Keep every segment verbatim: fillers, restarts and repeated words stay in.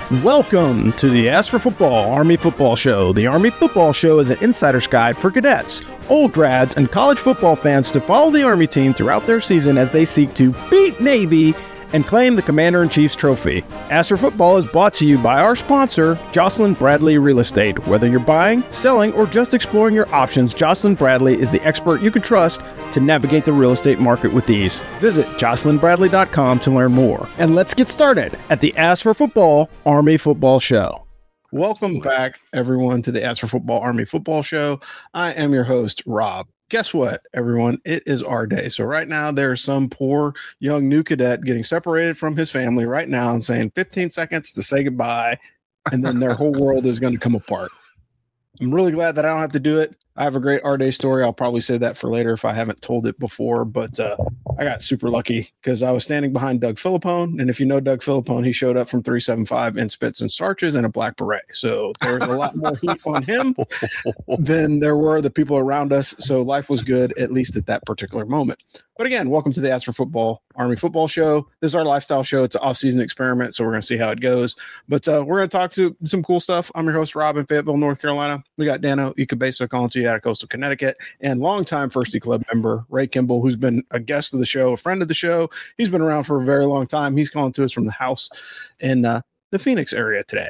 Welcome to the Ask for Football Army Football Show. The Army Football Show is an insider's guide for cadets, old grads, and college football fans to follow the Army team throughout their season as they seek to beat Navy and claim the Commander-in-Chief's trophy. Ask for Football is brought to you by our sponsor, Jocelyn Bradley Real Estate. Whether you're buying, selling, or just exploring your options, Jocelyn Bradley is the expert you can trust to navigate the real estate market with ease. Visit jocelyn bradley dot com to learn more. And let's get started at the Ask for Football Army Football Show. Welcome back, everyone, to the Ask for Football Army Football Show. I am your host, Rob. Guess what, everyone? It is our day. So right now, there's some poor young new cadet getting separated from his family right now and saying fifteen seconds to say goodbye, and then their whole world is going to come apart. I'm really glad that I don't have to do it. I have a great our day story. I'll probably say that for later if I haven't told it before, but uh, I got super lucky because I was standing behind Doug Philippone, and if you know Doug Philippone, he showed up from three seventy-five in spits and starches and a black beret. So there was a lot more heat on him than there were the people around us. So life was good, at least at that particular moment. But again, welcome to the Ask for Football Army Football Show. This is our lifestyle show. It's an off-season experiment, so we're going to see how it goes. But uh, we're going to talk to some cool stuff. I'm your host, Rob, in Fayetteville, North Carolina. We got Dano Ikebesa calling to you out of coastal Connecticut, and longtime Firsty Club member, Ray Kimball, who's been a guest of the show, a friend of the show. He's been around for a very long time. He's calling to us from the house in uh, the Phoenix area today.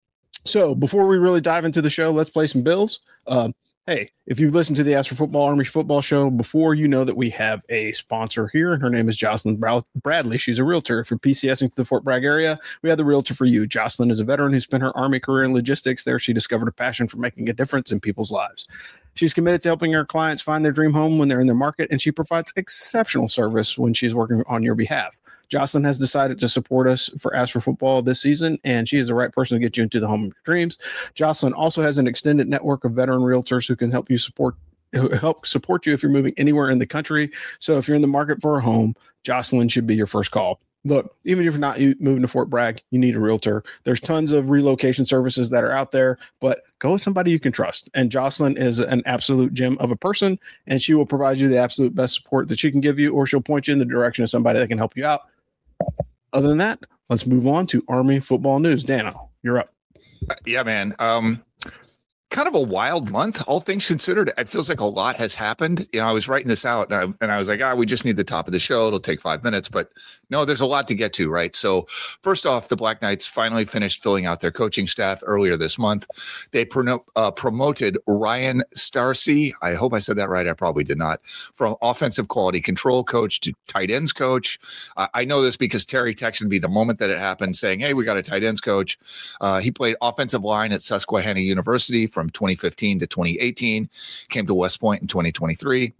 So before we really dive into the show, let's play some bills. Um, Hey, if you've listened to the Ask for Football Army Football Show before, you know that we have a sponsor here, and her name is Jocelyn Bradley. She's a realtor. If you're PCSing to the Fort Bragg area, we have the realtor for you. Jocelyn is a veteran who spent her Army career in logistics. There, she discovered a passion for making a difference in people's lives. She's committed to helping her clients find their dream home when they're in their market, and she provides exceptional service when she's working on your behalf. Jocelyn has decided to support us for Ask for Football this season, and she is the right person to get you into the home of your dreams. Jocelyn also has an extended network of veteran realtors who can help you support help support you if you're moving anywhere in the country. So if you're in the market for a home, Jocelyn should be your first call. Look, even if you're not moving to Fort Bragg, you need a realtor. There's tons of relocation services that are out there, but go with somebody you can trust. And Jocelyn is an absolute gem of a person, and she will provide you the absolute best support that she can give you, or she'll point you in the direction of somebody that can help you out. Other than that, let's move on to Army football news. Dano, you're up. Yeah, man. Um, kind of a wild month, all things considered. It feels like a lot has happened. You know, I was writing this out and I, and I was like, ah, we just need the top of the show. It'll take five minutes. But no, there's a lot to get to, right? So first off, the Black Knights finally finished filling out their coaching staff earlier this month. They pro- uh, promoted Ryan Starcy. I hope I said that right. I probably did not. From offensive quality control coach to tight ends coach. Uh, I know this because Terry texted me the moment that it happened saying, hey, we got a tight ends coach. Uh, he played offensive line at Susquehanna University from twenty fifteen to twenty eighteen, came to West Point in twenty twenty-three.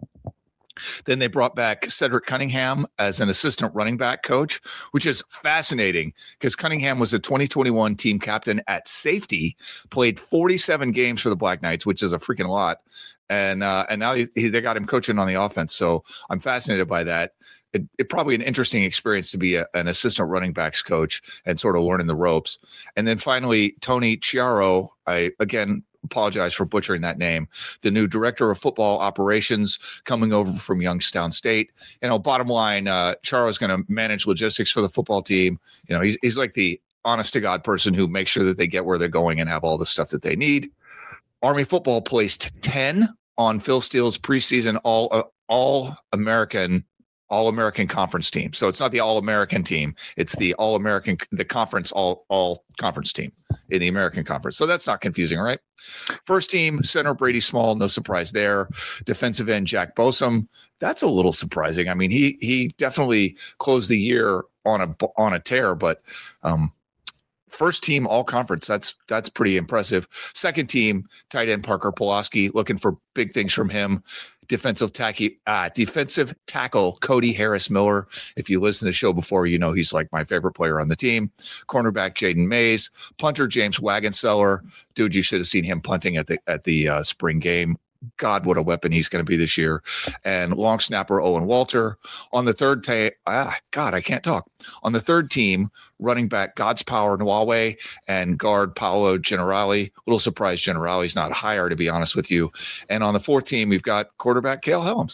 Then they brought back Cedric Cunningham as an assistant running back coach, which is fascinating because Cunningham was a twenty twenty-one team captain at safety, played forty-seven games for the Black Knights, which is a freaking lot. And uh, and now he, he, they got him coaching on the offense. So I'm fascinated by that. It, it probably an interesting experience to be a, an assistant running backs coach and sort of learning the ropes. And then finally, Tony Chiaro, I again, apologize for butchering that name, the new director of football operations coming over from Youngstown State. You know, bottom line, uh, Charo is going to manage logistics for the football team. You know, he's, he's like the honest to God person who makes sure that they get where they're going and have all the stuff that they need. Army football placed ten on Phil Steele's preseason all, uh, all American All-American conference team. So it's not the All-American team. It's the All-American, the conference, all, all conference team in the American Conference. So that's not confusing, right? First team, center Brady Small, no surprise there. Defensive end, Jack Bosom. That's a little surprising. I mean, he he definitely closed the year on a on a tear, but um, first team all conference, that's that's pretty impressive. Second team, tight end Parker Pulaski, looking for big things from him. Defensive tacky, uh, defensive tackle Cody Harris Miller. If you listen to the show before, you know he's like my favorite player on the team. Cornerback Jaden Mays, punter James Wagonseller. Dude, you should have seen him punting at the at the uh, spring game. God, what a weapon he's going to be this year. And long snapper Owen Walter. On the third team, ah, God, I can't talk. On the third team, running back God's Power Nwawe and guard Paolo Generali. A little surprised Generali's not higher, to be honest with you. And on the fourth team, we've got quarterback Cale Helms.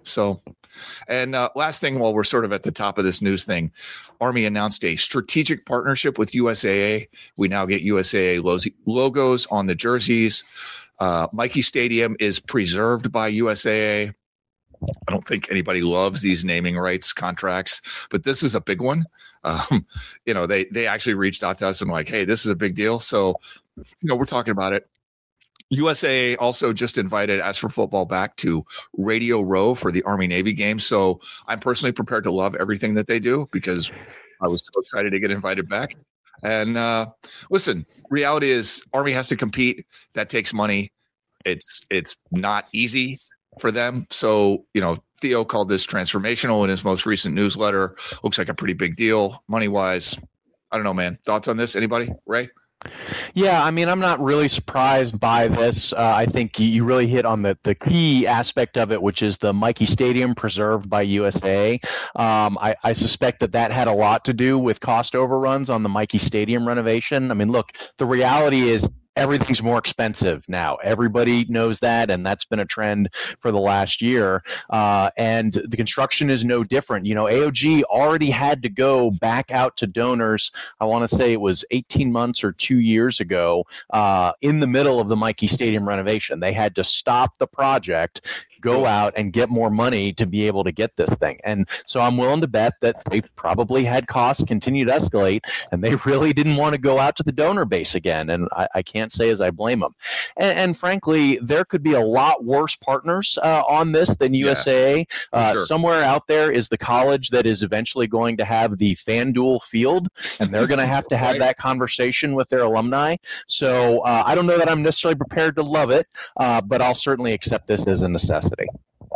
So, and uh, last thing, while we're sort of at the top of this news thing, Army announced a strategic partnership with U S A A. We now get U S A A logos on the jerseys. Uh, Michie Stadium is preserved by U S A A. I don't think anybody loves these naming rights contracts, but this is a big one. Um, you know, they they actually reached out to us and like, hey, this is a big deal. So, you know, we're talking about it. U S A A also just invited As for Football back to Radio Row for the Army Navy game. So I'm personally prepared to love everything that they do because I was so excited to get invited back. And uh, listen, reality is Army has to compete. That takes money. It's it's not easy for them. So, you know, Theo called this transformational in his most recent newsletter. Looks like a pretty big deal money wise. I don't know, man. Thoughts on this? Anybody? Ray? Yeah, I mean, I'm not really surprised by this. Uh, I think you really hit on the, the key aspect of it, which is the Michie Stadium preserved by U S A A. Um, I, I suspect that that had a lot to do with cost overruns on the Michie Stadium renovation. I mean, look, the reality is everything's more expensive now. Everybody knows that, and that's been a trend for the last year. Uh, and the construction is no different. You know, A O G already had to go back out to donors. I want to say it was eighteen months or two years ago, uh, in the middle of the Michie Stadium renovation. They had to stop the project, go out and get more money to be able to get this thing. And so I'm willing to bet that they probably had costs continue to escalate, and they really didn't want to go out to the donor base again. And I, I can't say as I blame them. And, and frankly, there could be a lot worse partners uh, on this than U S A A. Yeah, uh, sure. Somewhere out there is the college that is eventually going to have the FanDuel field, and they're going to have to have right. that conversation with their alumni. So uh, I don't know that I'm necessarily prepared to love it, uh, but I'll certainly accept this as a necessity.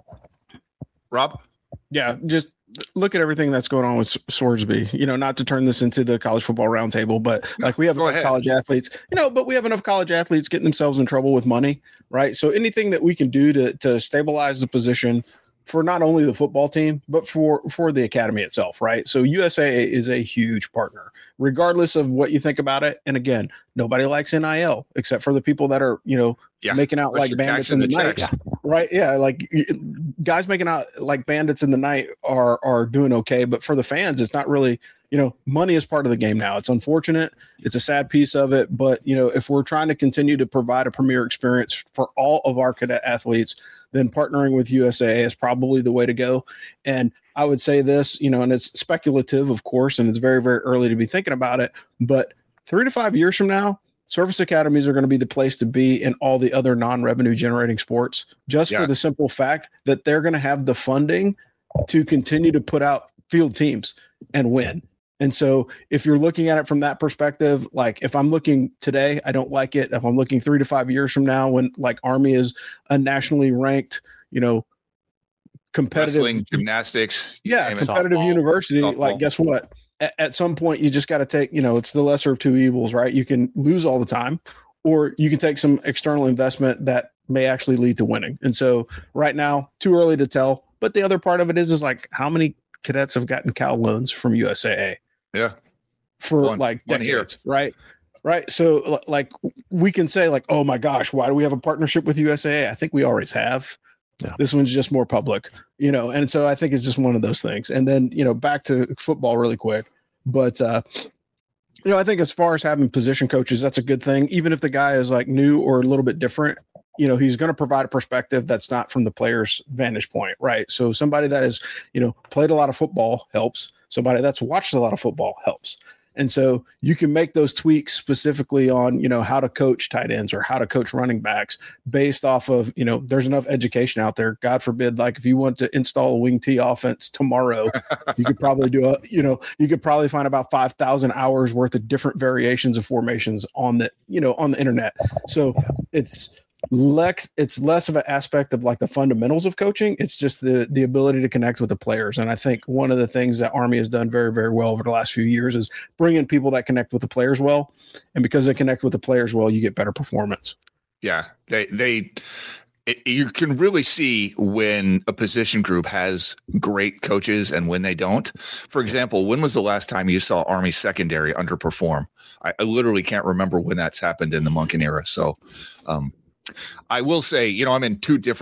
Rob? Yeah, just look at everything that's going on with Swordsby. You know, not to turn this into the college football roundtable, but like we have enough college athletes, you know, but we have enough college athletes getting themselves in trouble with money, right? So anything that we can do to to stabilize the position for not only the football team, but for, for the academy itself, right? So U S A A is a huge partner, regardless of what you think about it. And again, nobody likes N I L except for the people that are, you know, yeah, making out like bandits in the, the night, yeah. right? Yeah, like guys making out like bandits in the night are are doing okay, but for the fans, it's not really, you know, money is part of the game now. It's unfortunate. It's a sad piece of it, but you know, if we're trying to continue to provide a premier experience for all of our cadet athletes, then partnering with U S A A is probably the way to go. And I would say this, you know, and it's speculative, of course, and it's very, very early to be thinking about it, but three to five years from now, service academies are going to be the place to be in all the other non-revenue generating sports, just yeah. for the simple fact that they're going to have the funding to continue to put out field teams and win. And so if you're looking at it from that perspective, like if I'm looking today, I don't like it. If I'm looking three to five years from now, when like Army is a nationally ranked, you know, competitive wrestling, gymnastics, yeah, competitive softball, university, softball. Like guess what? At, at some point, you just got to take, you know, it's the lesser of two evils, right? You can lose all the time, or you can take some external investment that may actually lead to winning. And so right now, too early to tell. But the other part of it is, is like how many cadets have gotten Cal loans from U S A A? Yeah. For one, like decades, right? Right. So like we can say like, oh my gosh, why do we have a partnership with U S A A? I think we always have. Yeah. This one's just more public, you know, and so I think it's just one of those things. And then, you know, back to football really quick. But, uh, you know, I think as far as having position coaches, that's a good thing. Even if the guy is like new or a little bit different, you know, he's going to provide a perspective that's not from the player's vantage point, right? So somebody that has, you know, played a lot of football helps. Somebody that's watched a lot of football helps. And so you can make those tweaks specifically on, you know, how to coach tight ends or how to coach running backs based off of, you know, there's enough education out there. God forbid, like if you want to install a wing T offense tomorrow, you could probably do a, you know, you could probably find about five thousand hours worth of different variations of formations on the, you know, on the internet. So it's, Lex, it's less of an aspect of like the fundamentals of coaching. It's just the the ability to connect with the players. And I think one of the things that Army has done very, very well over the last few years is bringing people that connect with the players well. And because they connect with the players well, you get better performance. Yeah, they they it, you can really see when a position group has great coaches and when they don't. For example, when was the last time you saw Army secondary underperform? I, I literally can't remember when that's happened in the Monken era. So, um, I will say, you know, I'm in two different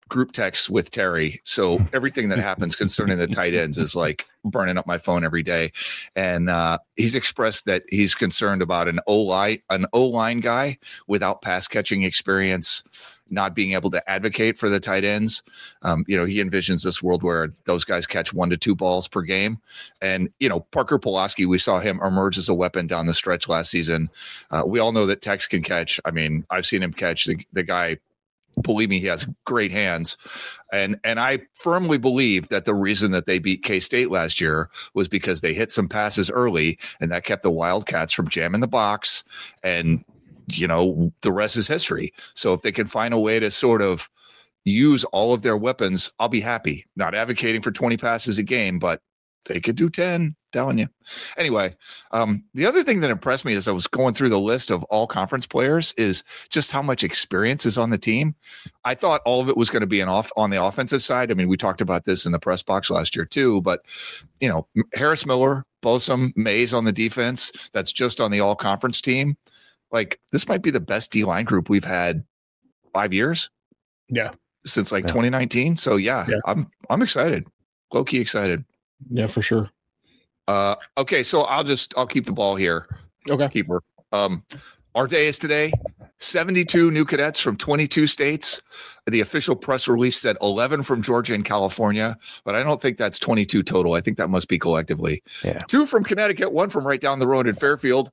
group texts with Terry. So everything that happens concerning the tight ends is like burning up my phone every day. And uh, he's expressed that he's concerned about an O-line, an O-line guy without pass catching experience not being able to advocate for the tight ends. Um, you know, he envisions this world where those guys catch one to two balls per game. And, you know, Parker Pulaski, we saw him emerge as a weapon down the stretch last season. Uh, we all know that Tex can catch. I mean, I've seen him catch the, the guy. Believe me, he has great hands. And and I firmly believe that the reason that they beat K-State last year was because they hit some passes early, and that kept the Wildcats from jamming the box. And, you know, the rest is history. So if they can find a way to sort of use all of their weapons, I'll be happy. Not advocating for twenty passes a game, but they could do ten, telling you. Anyway, um, the other thing that impressed me as I was going through the list of all conference players is just how much experience is on the team. I thought all of it was going to be an off on the offensive side. I mean, we talked about this in the press box last year too, but, you know, Harris Miller, Bosom, Mays on the defense, that's just on the all conference team. Like, this might be the best D-line group we've had five years. Yeah. Since like yeah. twenty nineteen. So yeah, yeah, I'm I'm excited. Low key excited. Yeah, for sure. Uh, okay, so I'll just I'll keep the ball here. Okay. Keeper. Um, our day is today. seventy-two new cadets from twenty-two states. The official press release said eleven from Georgia and California, but I don't think that's twenty-two total. I think that must be collectively. Yeah. Two from Connecticut, one from right down the road in Fairfield.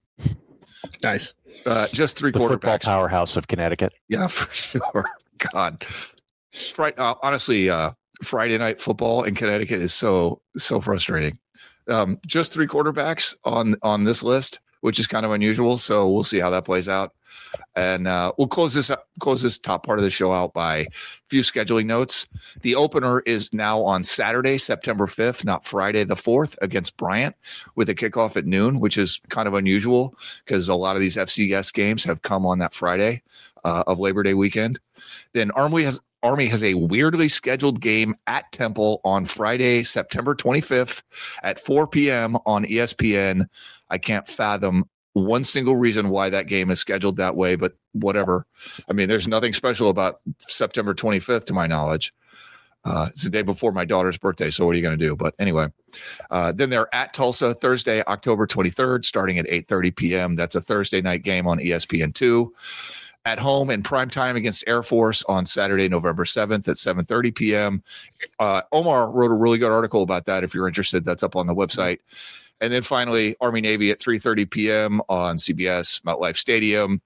Nice. Uh, just three the quarterbacks. Football powerhouse of Connecticut. Yeah, for sure. God. Right. Uh, honestly, uh, Friday night football in Connecticut is so so frustrating. Um, just three quarterbacks on on this list, which is kind of unusual. So we'll see how that plays out, and uh, we'll close this up, close this top part of the show out by a few scheduling notes. The opener is now on Saturday, September fifth, not Friday the fourth, against Bryant, with a kickoff at noon, which is kind of unusual because a lot of these F C S games have come on that Friday uh, of Labor Day weekend. Then Army has. Army has a weirdly scheduled game at Temple on Friday, September twenty-fifth at four p.m. on E S P N. I can't fathom one single reason why that game is scheduled that way, but whatever. I mean, there's nothing special about September twenty-fifth to my knowledge. Uh, it's the day before my daughter's birthday, so what are you going to do? But anyway, uh, then they're at Tulsa Thursday, October twenty-third, starting at eight thirty p.m. That's a Thursday night game on E S P N two. At home in prime time against Air Force on Saturday, November seventh at seven thirty p.m. Uh, Omar wrote a really good article about that. If you're interested, that's up on the website. And then finally, Army-Navy at three thirty p.m. on C B S, MetLife Stadium.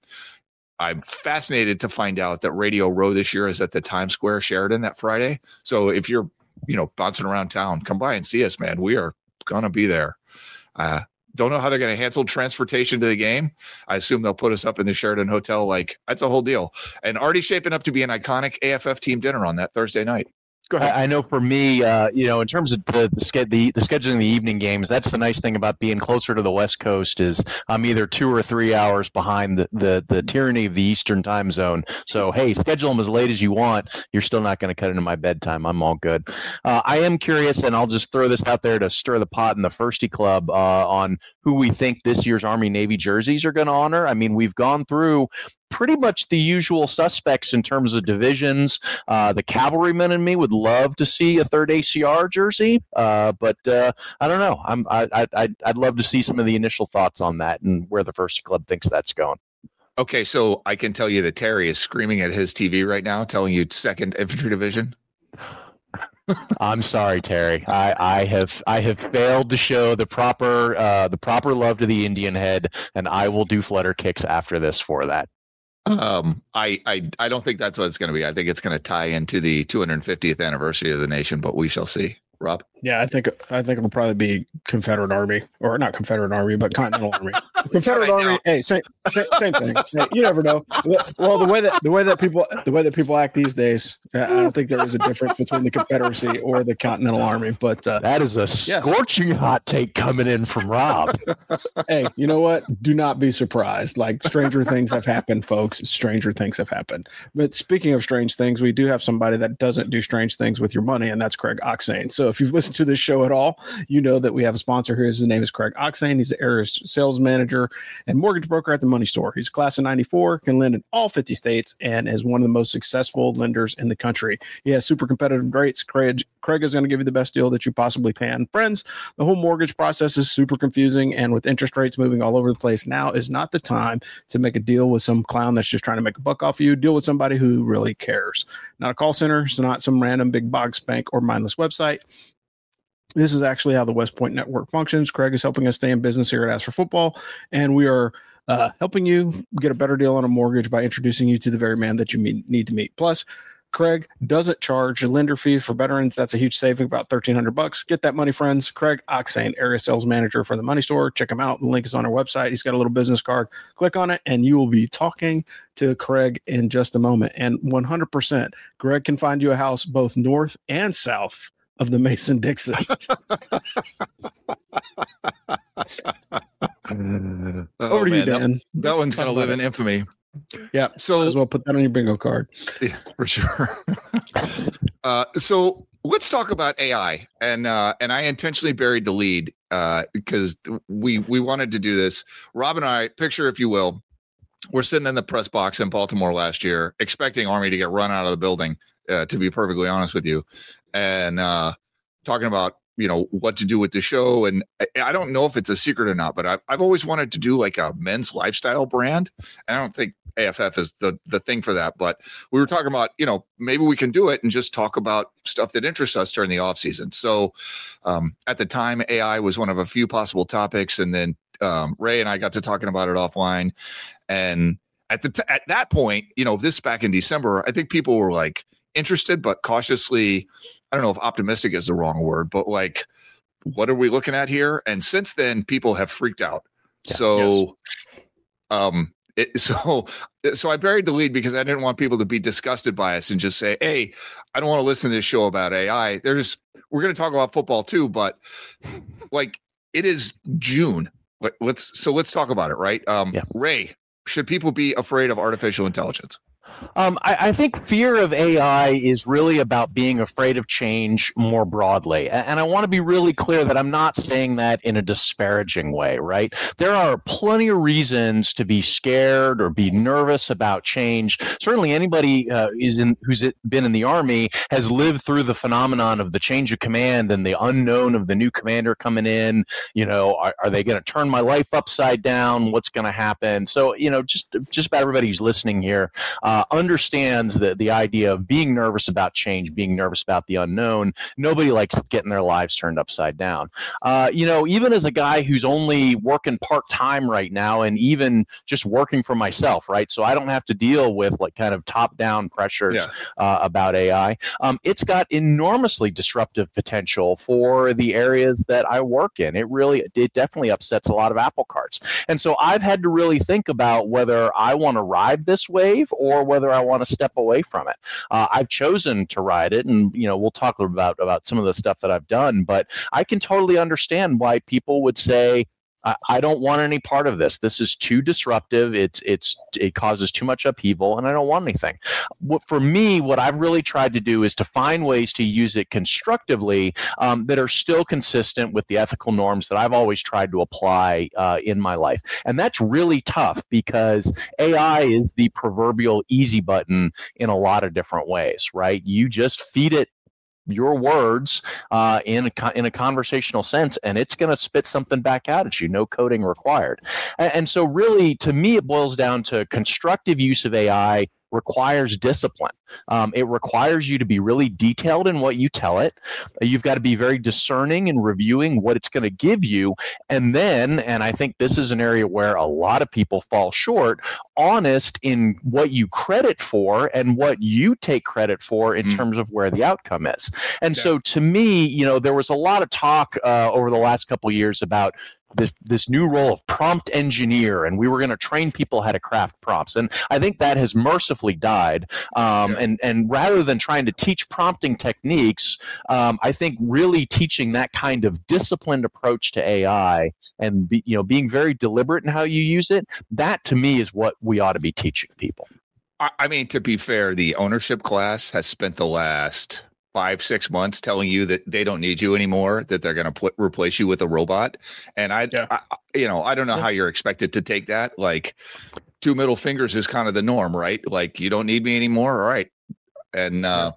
I'm fascinated to find out that Radio Row this year is at the Times Square Sheraton that Friday. So if you're, you know, bouncing around town, come by and see us, man. We are going to be there. Uh, Don't know how they're going to handle transportation to the game. I assume they'll put us up in the Sheraton Hotel. Like, that's a whole deal. And already shaping up to be an iconic A F F team dinner on that Thursday night. Go ahead. I, I know for me, uh, you know, in terms of the the, the the scheduling the evening games, that's the nice thing about being closer to the West Coast is I'm either two or three hours behind the the, the tyranny of the Eastern time zone. So hey, schedule them as late as you want. You're still not going to cut into my bedtime. I'm all good. Uh, I am curious, and I'll just throw this out there to stir the pot in the Firsty Club uh, on who we think this year's Army Navy jerseys are going to honor. I mean, we've gone through pretty much the usual suspects in terms of divisions. Uh, the cavalryman in me would love to see a third A C R jersey, uh, but uh, I don't know. I'm I, I I'd, I'd love to see some of the initial thoughts on that and where the Firsty Club thinks that's going. Okay, so I can tell you that Terry is screaming at his T V right now, telling you second Infantry Division. I'm sorry, Terry. I, I have I have failed to show the proper uh, the proper love to the Indian head, and I will do flutter kicks after this for that. Um, I, I, I don't think that's what it's going to be. I think it's going to tie into the two hundred fiftieth anniversary of the nation, but we shall see. Rob? Yeah, I think I think it'll probably be Confederate Army, or not Confederate Army, but Continental Army. Confederate Army, hey, same, same, same thing. Hey, you never know. Well, the way that the way that people the way that people act these days, I don't think there is a difference between the Confederacy or the Continental Army. But uh, that is a scorching yes. hot take coming in from Rob. Hey, you know what? Do not be surprised. Like, stranger things have happened, folks. Stranger things have happened. But speaking of strange things, we do have somebody that doesn't do strange things with your money, and that's Craig Oxane. So if you've listened to this show at all, you know that we have a sponsor here. His name is Craig Oxane. He's the area sales manager manager and mortgage broker at the Money Store. He's a class of ninety-four, can lend in all fifty states, and is one of the most successful lenders in the country. He has super competitive rates. Craig, Craig is going to give you the best deal that you possibly can. Friends, the whole mortgage process is super confusing, and with interest rates moving all over the place, now is not the time to make a deal with some clown that's just trying to make a buck off you. Deal with somebody who really cares. Not a call center, so not some random big box bank or mindless website. This is actually how the West Point Network functions. Craig is helping us stay in business here at Ask for Football, and we are uh, helping you get a better deal on a mortgage by introducing you to the very man that you meet, need to meet. Plus, Craig doesn't charge a lender fee for veterans. That's a huge saving, about thirteen hundred bucks. Get that money, friends. Craig Oxane, area sales manager for the Money Store. Check him out. The link is on our website. He's got a little business card. Click on it, and you will be talking to Craig in just a moment. And one hundred percent, Greg can find you a house both north and south of the Mason-Dixon. oh, Over to man, you, Dan. That, that one's going to live in infamy. Yeah, so as well put that on your bingo card. Yeah, for sure. uh, so let's talk about A I, and uh, and I intentionally buried the lead uh, because we we wanted to do this. Rob and I, picture if you will, we're sitting in the press box in Baltimore last year, expecting Army to get run out of the building. Uh, to be perfectly honest with you, and uh, talking about you know what to do with the show, and I, I don't know if it's a secret or not, but I've I've always wanted to do like a men's lifestyle brand, and I don't think A F F is the the thing for that. But we were talking about, you know, maybe we can do it and just talk about stuff that interests us during the off season. So um, at the time, A I was one of a few possible topics. And then um, Ray and I got to talking about it offline. And at the t- at that point, you know, this back in December, I think people were like interested, but cautiously, I don't know if optimistic is the wrong word, but like, what are we looking at here? And since then, people have freaked out. Yeah, so, yes. um, It, so, so I buried the lead because I didn't want people to be disgusted by us and just say, "Hey, I don't want to listen to this show about A I." There's, we're going to talk about football too, but like it is June. Let, let's so let's talk about it, right? Um, yeah. Ray, should people be afraid of artificial intelligence? Um, I, I think fear of A I is really about being afraid of change more broadly. And, and I want to be really clear that I'm not saying that in a disparaging way, right? There are plenty of reasons to be scared or be nervous about change. Certainly anybody uh, is in, who's been in the Army has lived through the phenomenon of the change of command and the unknown of the new commander coming in. You know, are, are they going to turn my life upside down? What's going to happen? So, you know, just, just about everybody who's listening here, uh, understands the, the idea of being nervous about change, being nervous about the unknown. Nobody likes getting their lives turned upside down. Uh, you know, even as a guy who's only working part-time right now and even just working for myself, right? So I don't have to deal with like kind of top-down pressures yeah. uh, about A I. Um, it's got enormously disruptive potential for the areas that I work in. It really, it definitely upsets a lot of apple carts. And so I've had to really think about whether I want to ride this wave or whether I want to step away from it. Uh, I've chosen to ride it, and you know we'll talk about about some of the stuff that I've done. But I can totally understand why people would say, I, I don't want any part of this. This is too disruptive. It's it's it causes too much upheaval, and I don't want anything. What, for me, what I've really tried to do is to find ways to use it constructively um, that are still consistent with the ethical norms that I've always tried to apply uh, in my life. And that's really tough because A I is the proverbial easy button in a lot of different ways, right? You just feed it your words uh, in a, in a conversational sense, and it's going to spit something back out at you, no coding required. And, and so really, to me, it boils down to constructive use of A I requires discipline. Um, it requires you to be really detailed in what you tell it. You've got to be very discerning in reviewing what it's going to give you. And then, and I think this is an area where a lot of people fall short, honest in what you credit for and what you take credit for in mm. terms of where the outcome is. And yeah. so to me, you know, there was a lot of talk uh, over the last couple of years about This, this new role of prompt engineer, and we were going to train people how to craft prompts. And I think that has mercifully died. Um, yeah. and, and rather than trying to teach prompting techniques, um, I think really teaching that kind of disciplined approach to A I and be, you know, being very deliberate in how you use it, that to me is what we ought to be teaching people. I, I mean, to be fair, the ownership class has spent the last five, six months telling you that they don't need you anymore, that they're going to pl- replace you with a robot. And I, Yeah. I, you know, I don't know Yeah. how you're expected to take that. Like two middle fingers is kind of the norm, right? Like you don't need me anymore. All right. And, uh,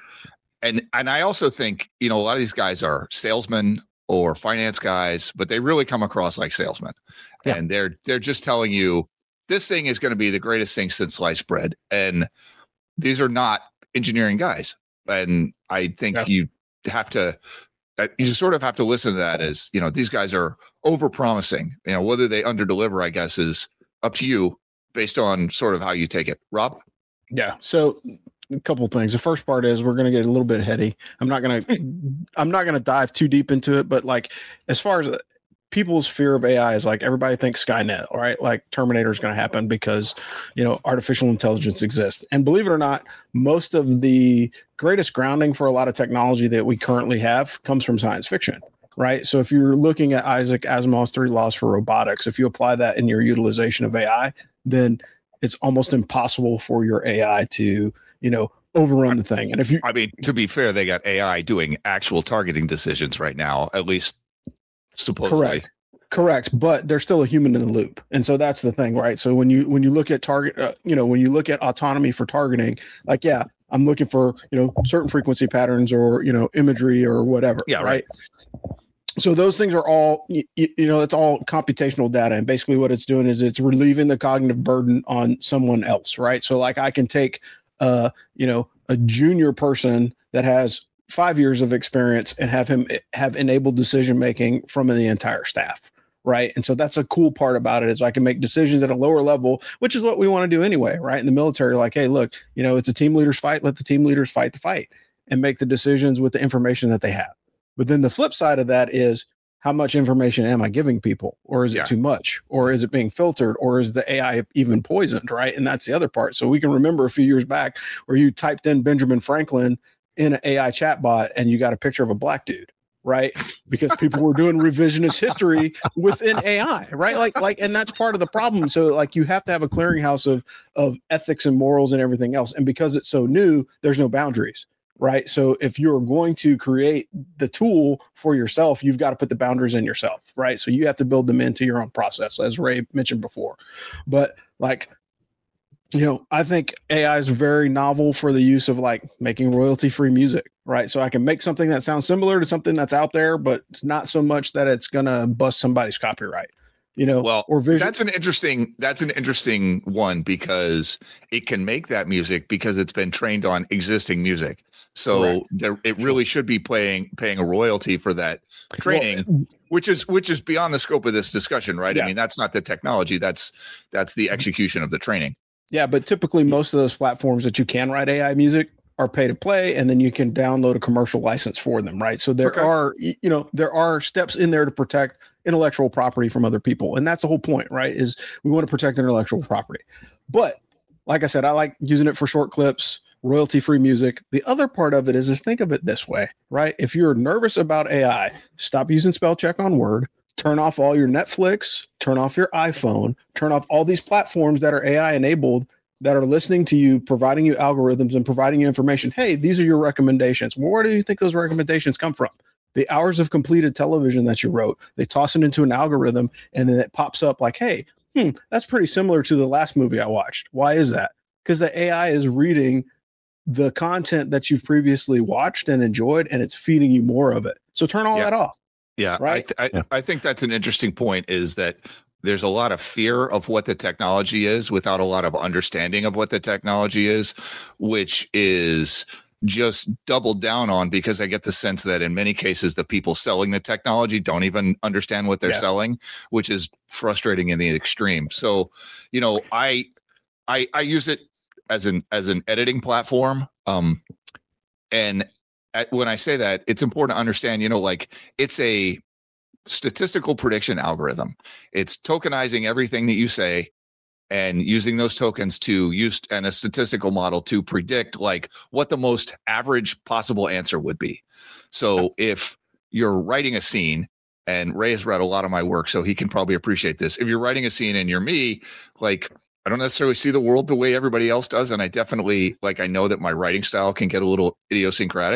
and, and I also think, you know, a lot of these guys are salesmen or finance guys, but they really come across like salesmen. Yeah. And they're, they're just telling you this thing is going to be the greatest thing since sliced bread. And these are not engineering guys. And I think Yeah. you have to, you sort of have to listen to that as, you know, these guys are over promising, you know, whether they under deliver, I guess, is up to you based on sort of how you take it. Rob? Yeah. So a couple of things. The first part is we're going to get a little bit heady. I'm not going to, I'm not going to dive too deep into it, but like, as far as people's fear of A I is like, everybody thinks Skynet, all right? Like Terminator is going to happen because, you know, artificial intelligence exists. And believe it or not, most of the greatest grounding for a lot of technology that we currently have comes from science fiction, right? So if you're looking at Isaac Asimov's three laws for robotics, if you apply that in your utilization of A I, then it's almost impossible for your A I to, you know, overrun the thing. And if you, I mean, to be fair, they got A I doing actual targeting decisions right now, at least supposedly. Correct. Correct. But there's still a human in the loop. And so that's the thing, right? So when you, when you look at target, uh, you know, when you look at autonomy for targeting, like, yeah, I'm looking for, you know, certain frequency patterns or, you know, imagery or whatever. Yeah. Right. right? So those things are all, you, you know, it's all computational data. And basically what it's doing is it's relieving the cognitive burden on someone else. Right. So like I can take, uh, you know, a junior person that has five years of experience and have him have enabled decision making from the entire staff. Right. And so that's a cool part about it is I can make decisions at a lower level, which is what we want to do anyway. Right. In the military, like, hey, look, you know, it's a team leaders fight. Let the team leaders fight the fight and make the decisions with the information that they have. But then the flip side of that is how much information am I giving people? Or is it Yeah. too much? Or is it being filtered? Or is the A I even poisoned? Right. And that's the other part. So we can remember a few years back where you typed in Benjamin Franklin in an A I chatbot and you got a picture of a black dude. Right. Because people were doing revisionist history within A I. Right. Like, like, and that's part of the problem. So like you have to have a clearinghouse of, of ethics and morals and everything else. And because it's so new, there's no boundaries. Right. So if you're going to create the tool for yourself, you've got to put the boundaries in yourself. Right. So you have to build them into your own process, as Ray mentioned before. But like, you know, I think A I is very novel for the use of like making royalty free music. Right. So I can make something that sounds similar to something that's out there, but it's not so much that it's going to bust somebody's copyright. You know, well, or vision. That's an interesting, that's an interesting one because it can make that music because it's been trained on existing music. So there, it really should be paying, paying a royalty for that training, well, which is, which is beyond the scope of this discussion, right? Yeah. I mean, that's not the technology. That's, that's the execution of the training. Yeah. But typically most of those platforms that you can write A I music are pay to play, and then you can download a commercial license for them, right? So there okay. are, you know, there are steps in there to protect intellectual property from other people. And that's the whole point, right? Is we want to protect intellectual property. But like I said, I like using it for short clips, royalty-free music. The other part of it is, is think of it this way, right? If you're nervous about A I, stop using spell check on Word, turn off all your Netflix, turn off your iPhone, turn off all these platforms that are A I enabled that are listening to you, providing you algorithms and providing you information. Hey, these are your recommendations. Well, where do you think those recommendations come from? The hours of completed television that you wrote. They toss it into an algorithm and then it pops up like, hey, hmm, that's pretty similar to the last movie I watched. Why is that? Because the A I is reading the content that you've previously watched and enjoyed, and it's feeding you more of it. So turn all yeah. that off. Yeah, right. I, th- I, yeah. I think that's an interesting point is that there's a lot of fear of what the technology is without a lot of understanding of what the technology is, which is just doubled down on because I get the sense that in many cases, the people selling the technology don't even understand what they're yeah. selling, which is frustrating in the extreme. So, you know, I, I, I use it as an, as an editing platform. Um, and at, when I say that, it's important to understand, you know, like it's a statistical prediction algorithm. It's tokenizing everything that you say and using those tokens to use and a statistical model to predict like what the most average possible answer would be. So if you're writing a scene, and Ray has read a lot of my work, so he can probably appreciate this. If you're writing a scene and you're me, like I don't necessarily see the world the way everybody else does. And I definitely like, I know that my writing style can get a little idiosyncratic.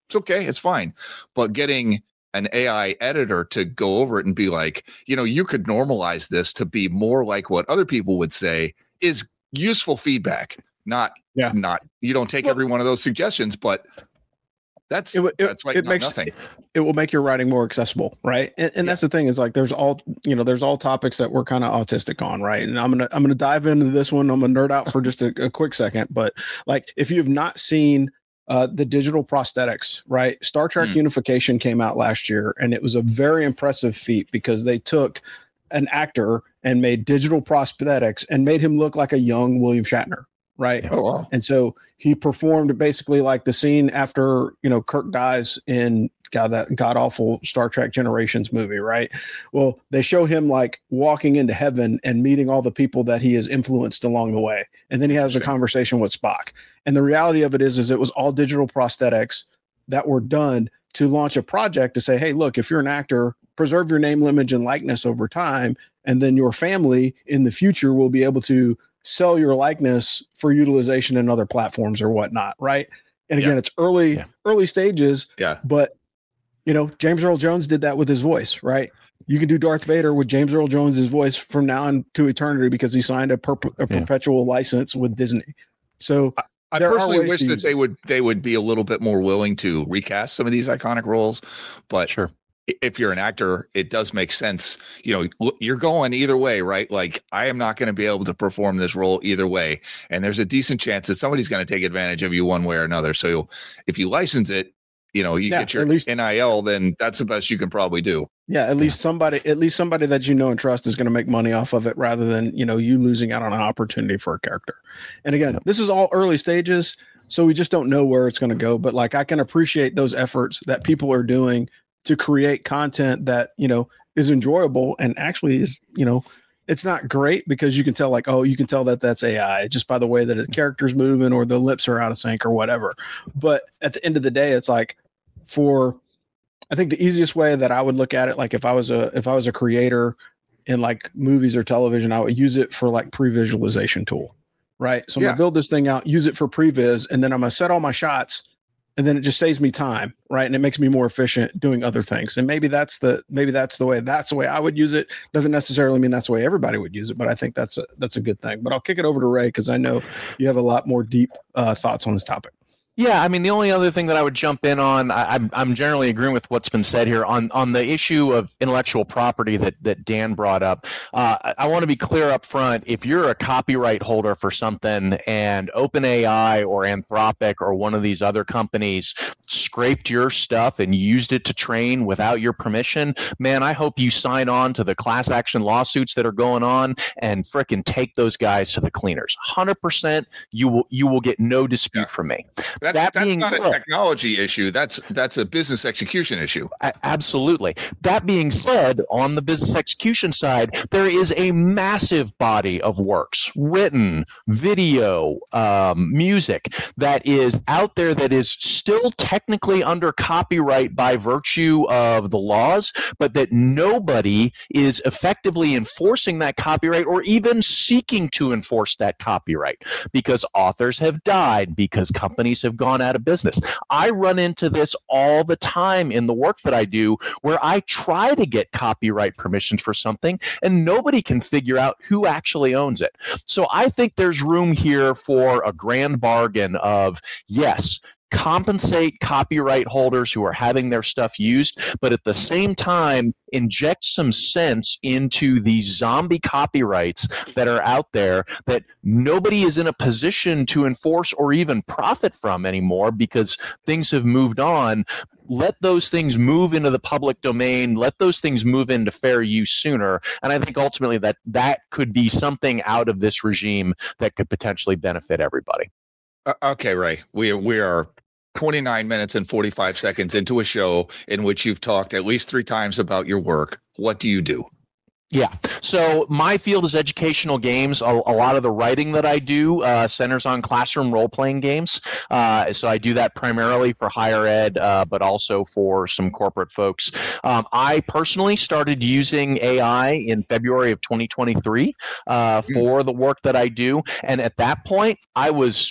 It's okay. It's fine. But getting an A I editor to go over it and be like, you know, you could normalize this to be more like what other people would say is useful feedback. Not, yeah. not, you don't take well, every one of those suggestions, but that's, it, it, that's like it makes, nothing. It will make your writing more accessible. Right. And, and yeah. that's the thing is like, there's all, you know, there's all topics that we're kind of autistic on. Right. And I'm going to, I'm going to dive into this one. I'm going to nerd out for just a, a quick second, but like, if you have not seen Uh, the digital prosthetics, right? Star Trek mm. Unification came out last year, and it was a very impressive feat because they took an actor and made digital prosthetics and made him look like a young William Shatner, right? Oh, wow. And so he performed basically like the scene after, you know, Kirk dies in God, that god awful Star Trek Generations movie, right? Well, they show him like walking into heaven and meeting all the people that he has influenced along the way. And then he has a conversation with Spock. And the reality of it is, is it was all digital prosthetics that were done to launch a project to say, hey, look, if you're an actor, preserve your name, image, and likeness over time. And then your family in the future will be able to sell your likeness for utilization in other platforms or whatnot, right? And again, yeah. it's early, yeah. early stages. Yeah. But you know, James Earl Jones did that with his voice, right? You can do Darth Vader with James Earl Jones's voice from now on to eternity because he signed a, perp- a yeah. perpetual license with Disney. So I, I personally wish that they it. would they would be a little bit more willing to recast some of these iconic roles. But sure. if you're an actor, it does make sense. You know, you're going either way, right? Like, I am not going to be able to perform this role either way. And there's a decent chance that somebody's going to take advantage of you one way or another. So if you license it, you know, you yeah, get your at least, N I L, then that's the best you can probably do. Yeah, at least yeah. somebody, at least somebody that you know and trust is going to make money off of it rather than, you know, you losing out on an opportunity for a character. And again, yeah. this is all early stages, so we just don't know where it's going to go. But like, I can appreciate those efforts that people are doing to create content that, you know, is enjoyable and actually is, you know, it's not great because you can tell like, oh, you can tell that that's A I just by the way that the character's moving or the lips are out of sync or whatever. But at the end of the day, it's like, for I think the easiest way that I would look at it, like if I was a if I was a creator in like movies or television, I would use it for like pre-visualization tool, right? So I'm yeah. gonna build this thing out, use it for previs, and then I'm gonna set all my shots, and then it just saves me time, right? And it makes me more efficient doing other things. And maybe that's the maybe that's the way that's the way I would use it. Doesn't necessarily mean that's the way everybody would use it, but I think that's a that's a good thing. But I'll kick it over to Ray because I know you have a lot more deep uh, thoughts on this topic. Yeah, I mean, the only other thing that I would jump in on, I, I'm I'm generally agreeing with what's been said here on, on the issue of intellectual property that, that Dan brought up. Uh, I, I want to be clear up front. If you're a copyright holder for something and OpenAI or Anthropic or one of these other companies scraped your stuff and used it to train without your permission, man, I hope you sign on to the class action lawsuits that are going on and frickin' take those guys to the cleaners. one hundred percent you will you will get no dispute yeah. from me. That's, that that's being, not a technology issue. That's that's a business execution issue. Absolutely. That being said, on the business execution side, there is a massive body of works, written, video, um, music, that is out there that is still technically under copyright by virtue of the laws, but that nobody is effectively enforcing that copyright or even seeking to enforce that copyright because authors have died, because companies have gone out of business. I run into this all the time in the work that I do where I try to get copyright permissions for something and nobody can figure out who actually owns it. So I think there's room here for a grand bargain of, yes, compensate copyright holders who are having their stuff used, but at the same time, inject some sense into these zombie copyrights that are out there that nobody is in a position to enforce or even profit from anymore because things have moved on. Let those things move into the public domain. Let those things move into fair use sooner. And I think ultimately that that could be something out of this regime that could potentially benefit everybody. Uh, okay, Ray, we we are twenty-nine minutes and forty-five seconds into a show in which you've talked at least three times about your work. What do you do? Yeah. So my field is educational games. A, a lot of the writing that I do uh, centers on classroom role-playing games. Uh, so I do that primarily for higher ed, uh, but also for some corporate folks. Um, I personally started using A I in February of twenty twenty-three uh, for the work that I do. And at that point, I was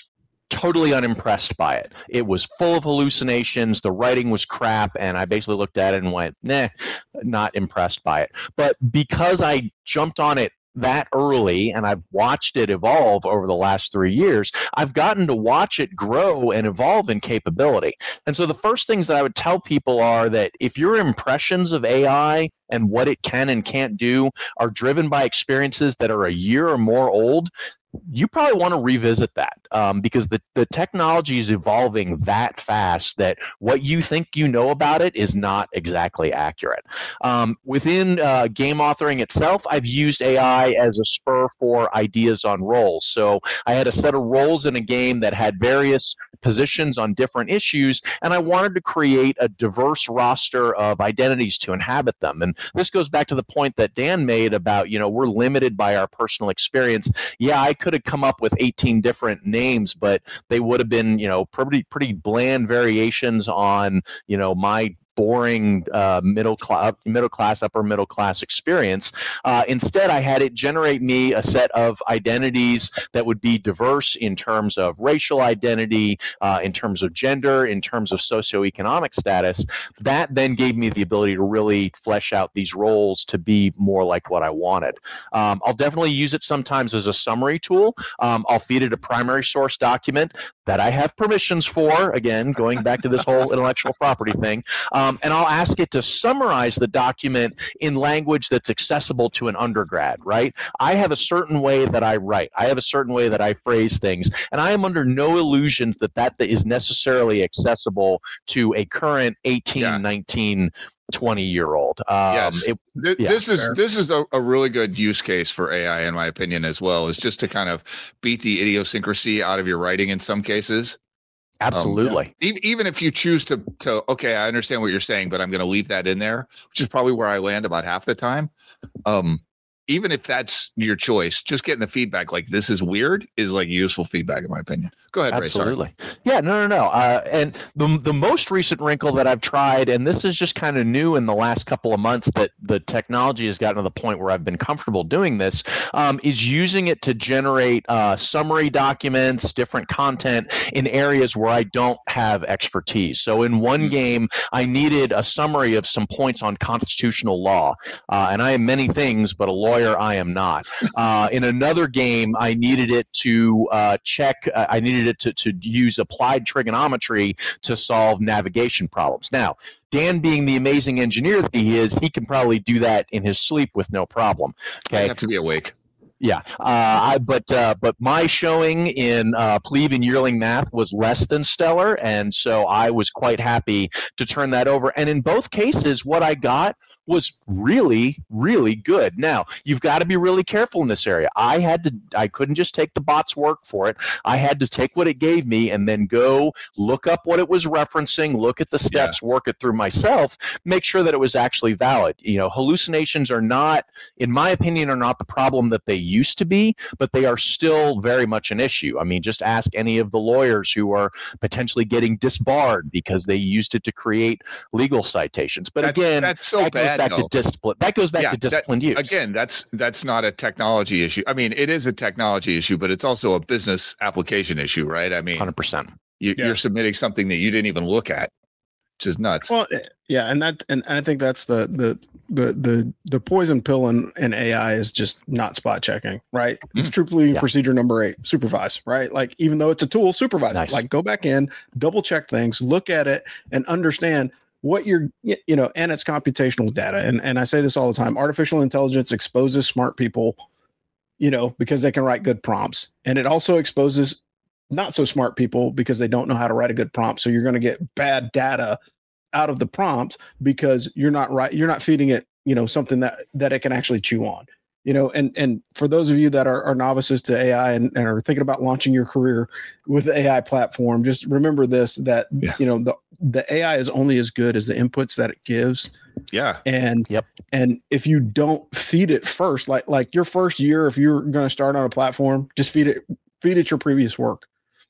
totally unimpressed by it. It was full of hallucinations. The writing was crap. And I basically looked at it and went, nah, not impressed by it. But because I jumped on it that early and I've watched it evolve over the last three years, I've gotten to watch it grow and evolve in capability. And so the first things that I would tell people are that if your impressions of A I and what it can and can't do are driven by experiences that are a year or more old, you probably want to revisit that um, because the, the technology is evolving that fast that what you think you know about it is not exactly accurate. Um, within uh, game authoring itself, I've used A I as a spur for ideas on roles. So I had a set of roles in a game that had various positions on different issues, and I wanted to create a diverse roster of identities to inhabit them. And this goes back to the point that Dan made about, you know, we're limited by our personal experience. Yeah, I could have come up with eighteen different names, but they would have been, you know, pretty pretty bland variations on, you know, my boring uh, middle class, middle class, upper middle class experience. Uh, instead, I had it generate me a set of identities that would be diverse in terms of racial identity, uh, in terms of gender, in terms of socioeconomic status. That then gave me the ability to really flesh out these roles to be more like what I wanted. Um, I'll definitely use it sometimes as a summary tool. Um, I'll feed it a primary source document that I have permissions for, again, going back to this whole intellectual property thing. Um, and I'll ask it to summarize the document in language that's accessible to an undergrad, right? I have a certain way that I write. I have a certain way that I phrase things. And I am under no illusions that that is necessarily accessible to a current eighteen, yeah. nineteen, twenty year old. Um, yes. It, Th- yeah, this is fair. This is a, a really good use case for A I, in my opinion, as well, is just to kind of beat the idiosyncrasy out of your writing in some cases. Absolutely. Um, yeah. Even if you choose to, to, okay, I understand what you're saying, but I'm going to leave that in there, which is probably where I land about half the time. Um, even if that's your choice, just getting the feedback like this is weird is like useful feedback, in my opinion. Go ahead, Ray. Absolutely. Sorry. Yeah, no, no, no. Uh, and the the most recent wrinkle that I've tried, and this is just kind of new in the last couple of months that the technology has gotten to the point where I've been comfortable doing this, um, is using it to generate uh, summary documents, different content in areas where I don't have expertise. So in one mm-hmm. game, I needed a summary of some points on constitutional law, uh, and I am many things, but a lawyer I am not. Uh, in another game, I needed it to uh, check, uh, I needed it to, to use applied trigonometry to solve navigation problems. Now, Dan being the amazing engineer that he is, he can probably do that in his sleep with no problem. Okay, I have to be awake. Yeah, uh, I, but uh, but my showing in uh, plebe and yearling math was less than stellar, and so I was quite happy to turn that over. And in both cases, what I got was really, really good. Now, you've got to be really careful in this area. I had to, I couldn't just take the bot's work for it. I had to take what it gave me and then go look up what it was referencing, look at the steps, yeah. work it through myself, make sure that it was actually valid. You know, hallucinations are not, in my opinion, are not the problem that they used to be, but they are still very much an issue. I mean, just ask any of the lawyers who are potentially getting disbarred because they used it to create legal citations. But that's, again, that's so that bad. Back no. to discipline. That goes back yeah, to disciplined that, use. Again, that's that's not a technology issue. I mean, it is a technology issue, but it's also a business application issue, right? I mean, one hundred percent. You, yeah. You're submitting something that you didn't even look at, which is nuts. Well, yeah, and that and I think that's the the the the the poison pill in, in A I is just not spot checking, right? Mm. It's truly yeah. procedure number eight, supervise, right? Like even though it's a tool, supervise. Nice. Like go back in, double check things, look at it, and understand what you're, you know, and it's computational data. And, and I say this all the time, artificial intelligence exposes smart people, you know, because they can write good prompts. And it also exposes not so smart people because they don't know how to write a good prompt. So you're going to get bad data out of the prompts because you're not right. You're not feeding it, you know, something that, that it can actually chew on, you know, and, and for those of you that are, are novices to A I and, and are thinking about launching your career with the A I platform, just remember this, that, yeah. you know, the, the A I is only as good as the inputs that it gives. Yeah. And, yep. and if you don't feed it first, like, like your first year, if you're going to start on a platform, just feed it, feed it your previous work.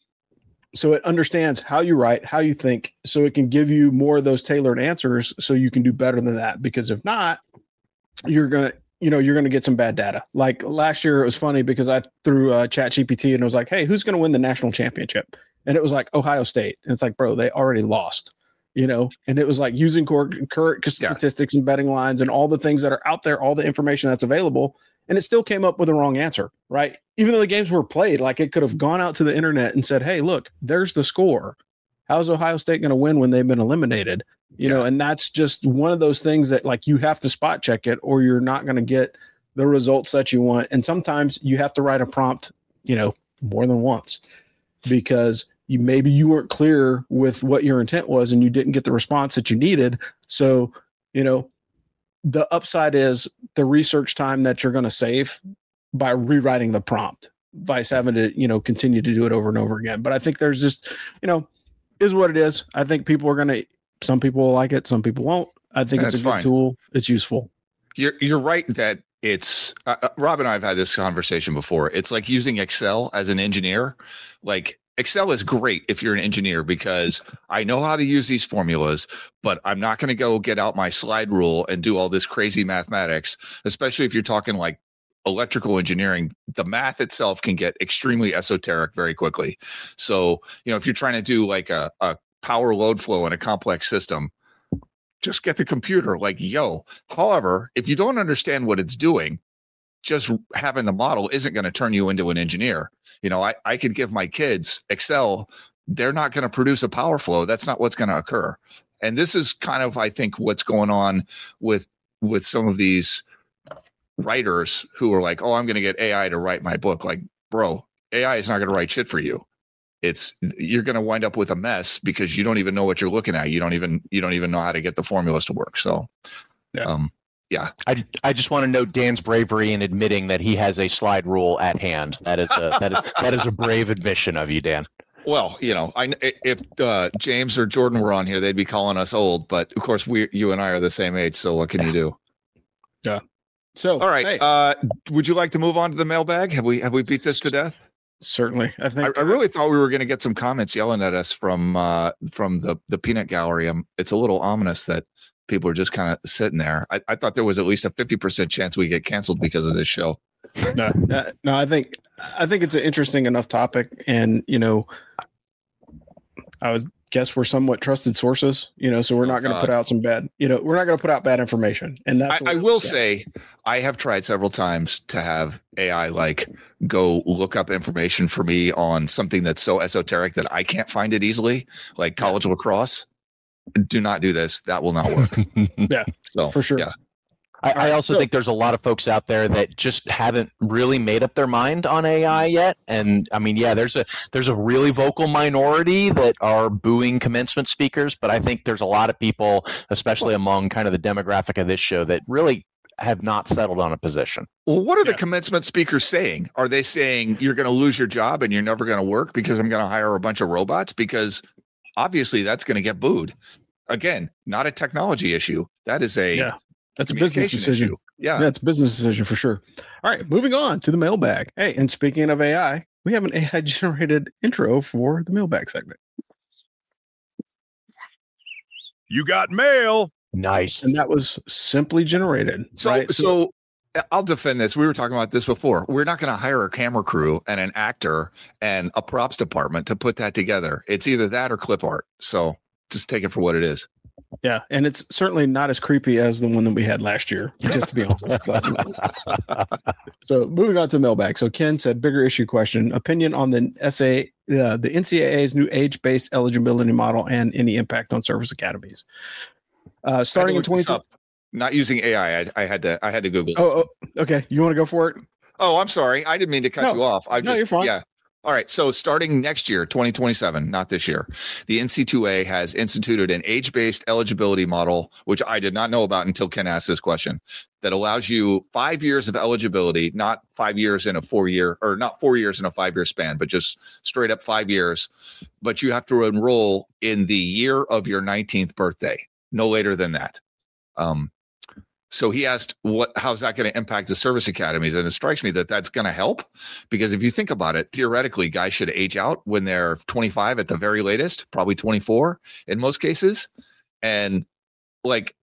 So it understands how you write, how you think, so it can give you more of those tailored answers so you can do better than that. Because if not, you're going to, you know, you're going to get some bad data. Like last year, it was funny because I threw uh, Chat G P T and it was like, hey, who's going to win the national championship? And it was like Ohio State. And it's like, bro, they already lost, you know, and it was like using current, current statistics yeah. and betting lines and all the things that are out there, all the information that's available. And it still came up with the wrong answer, right? Even though the games were played, like it could have gone out to the internet and said, hey, look, there's the score. How's Ohio State going to win when they've been eliminated? You yeah. know, and that's just one of those things that like you have to spot check it or you're not going to get the results that you want. And sometimes you have to write a prompt, you know, more than once because you maybe you weren't clear with what your intent was and you didn't get the response that you needed. So, you know, the upside is the research time that you're going to save by rewriting the prompt, vice having to, you know, continue to do it over and over again. But I think there's just, you know, is what it is. I think people are going to, some people will like it, some people won't. I think That's it's a good fine. tool. It's useful. You're you're right that it's uh, Rob and I have had this conversation before. It's like using Excel as an engineer. Like Excel is great if you're an engineer because I know how to use these formulas, but I'm not going to go get out my slide rule and do all this crazy mathematics, especially if you're talking like electrical engineering. The math itself can get extremely esoteric very quickly. So, you know, if you're trying to do like a, a power load flow in a complex system, just get the computer like, yo. However, if you don't understand what it's doing, just having the model isn't going to turn you into an engineer. You know, I, I could give my kids Excel. They're not going to produce a power flow. That's not what's going to occur. And this is kind of, I think, what's going on with with some of these writers who are like, oh, I'm going to get A I to write my book. Like, bro, A I is not going to write shit for you. It's you're going to wind up with a mess because you don't even know what you're looking at. You don't even you don't even know how to get the formulas to work. So, yeah. Um, yeah. I, I just want to note Dan's bravery in admitting that he has a slide rule at hand. That is a that is that is a brave admission of you, Dan. Well, you know, I if uh, James or Jordan were on here, they'd be calling us old. But of course, we you and I are the same age. So what can yeah. you do? Yeah. So all right. Hey. Uh, would you like to move on to the mailbag? Have we have we beat this to death? Certainly. I think I, I really thought we were going to get some comments yelling at us from uh, from the, the peanut gallery. Um, it's a little ominous that people are just kind of sitting there. I, I thought there was at least a fifty percent chance we get canceled because of this show. No, no, I think I think it's an interesting enough topic. And, you know, I would guess we're somewhat trusted sources, you know, so we're not going to put out some bad, you know, we're not going to put out bad information. And that's I, I will say I have tried several times to have A I like go look up information for me on something that's so esoteric that I can't find it easily, like college yeah. lacrosse. Do not do this. That will not work. yeah. So for sure. Yeah. I, I also so, think there's a lot of folks out there that just haven't really made up their mind on A I yet. And I mean, yeah, there's a there's a really vocal minority that are booing commencement speakers, but I think there's a lot of people, especially among kind of the demographic of this show, that really have not settled on a position. Well, what are yeah. the commencement speakers saying? Are they saying you're going to lose your job and you're never going to work because I'm going to hire a bunch of robots? Because obviously that's going to get booed. Again, not a technology issue. That is a yeah. That's a business decision. Issue. Yeah. That's a business decision for sure. All right, moving on to the mailbag. Hey, and speaking of A I, we have an A I generated intro for the mailbag segment. You got mail. Nice. And that was simply generated. So, right? so, so I'll defend this. We were talking about this before. We're not going to hire a camera crew and an actor and a props department to put that together. It's either that or clip art. So just take it for what it is. Yeah, and it's certainly not as creepy as the one that we had last year, just to be honest. So moving on to mailbag. So Ken said, bigger issue question, opinion on the S A, uh, the N C double A's new age-based eligibility model and any impact on service academies. Uh, starting in twenty twenty, not using A I, I, I had to I had to Google. Oh, oh, okay. You want to go for it? Oh, I'm sorry. I didn't mean to cut no, you off. I no, just, you're fine. Yeah. All right. So starting next year, twenty twenty-seven, not this year, the N C double A has instituted an age-based eligibility model, which I did not know about until Ken asked this question, that allows you five years of eligibility, not five years in a four-year or not four years in a five-year span, but just straight up five years. But you have to enroll in the year of your nineteenth birthday, no later than that. Um, So he asked, "What? How's that going to impact the service academies?" And it strikes me that that's going to help, because if you think about it, theoretically, guys should age out when they're twenty-five at the very latest, probably twenty-four in most cases. And like,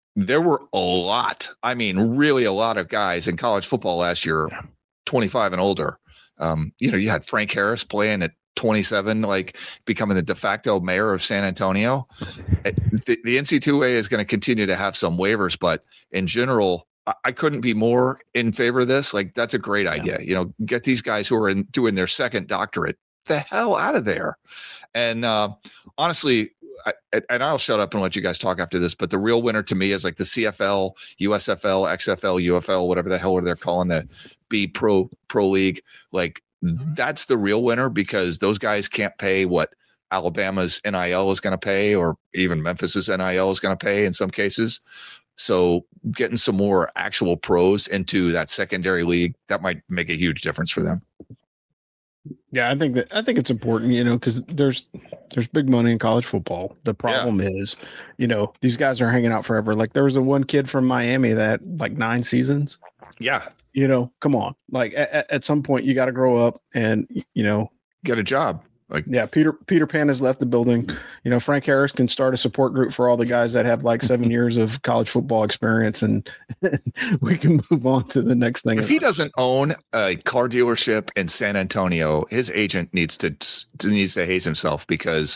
there were a lot. I mean, really a lot of guys in college football last year, twenty-five and older. Um, you know, you had Frank Harris playing at twenty-seven, like becoming the de facto mayor of San Antonio. The, the N C double A is going to continue to have some waivers, but in general, I, I couldn't be more in favor of this. Like, that's a great idea. Yeah. You know, get these guys who are in, doing their second doctorate the hell out of there. And uh, honestly, I, and I'll shut up and let you guys talk after this, but the real winner to me is like the C F L, U S F L, X F L, U F L, whatever the hell they're calling the B Pro Pro League. Like, that's the real winner, because those guys can't pay what Alabama's N I L is going to pay, or even Memphis's N I L is going to pay in some cases. So getting some more actual pros into that secondary league, that might make a huge difference for them. Yeah, I think that I think it's important, you know, because there's there's big money in college football. The problem yeah. is, you know, these guys are hanging out forever. Like, there was a one kid from Miami that like nine seasons. Yeah, you know, come on. Like, at, at some point, you got to grow up and, you know, get a job. Like, yeah, Peter Peter Pan has left the building. You know, Frank Harris can start a support group for all the guys that have like seven years of college football experience, and we can move on to the next thing. If he doesn't own a car dealership in San Antonio, his agent needs to, to needs to haze himself, because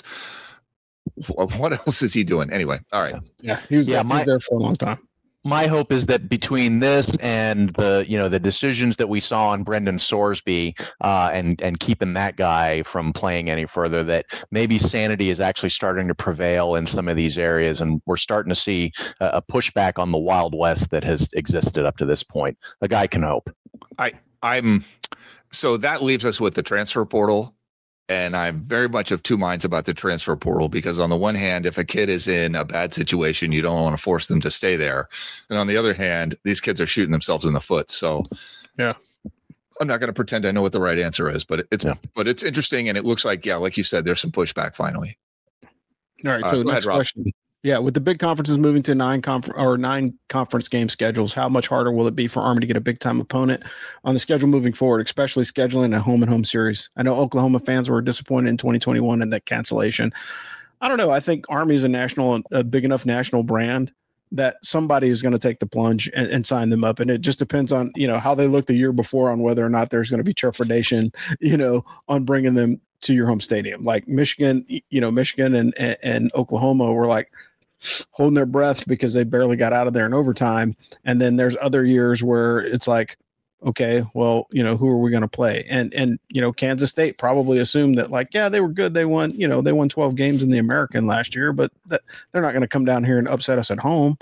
what else is he doing anyway? All right, yeah, he was, yeah, there, my, he was there for a long time. My hope is that between this and the, you know, the decisions that we saw on Brendan Sorsby uh, and and keeping that guy from playing any further, that maybe sanity is actually starting to prevail in some of these areas, and we're starting to see a, a pushback on the Wild West that has existed up to this point. A guy can hope. I I'm so that leaves us with the transfer portal. And I'm very much of two minds about the transfer portal, because on the one hand, if a kid is in a bad situation, you don't want to force them to stay there. And on the other hand, these kids are shooting themselves in the foot. So yeah, I'm not going to pretend I know what the right answer is, but it's, yeah. but it's interesting. And it looks like, yeah, like you said, there's some pushback finally. All right. So uh, next ahead, question. Yeah, with the big conferences moving to nine confer- or nine conference game schedules, how much harder will it be for Army to get a big time opponent on the schedule moving forward, especially scheduling a home and home series? I know Oklahoma fans were disappointed in twenty twenty-one in that cancellation. I don't know. I think Army is a national, a big enough national brand that somebody is going to take the plunge and, and sign them up. And it just depends on, you know, how they looked the year before on whether or not there's going to be trepidation, you know, on bringing them to your home stadium. Like Michigan, you know, Michigan and, and, and Oklahoma were like holding their breath because they barely got out of there in overtime. And then there's other years where it's like, okay, well, you know, who are we going to play? And, and, you know, Kansas State probably assumed that, like, yeah, they were good. They won, you know, they won twelve games in the American last year, but that, they're not going to come down here and upset us at home.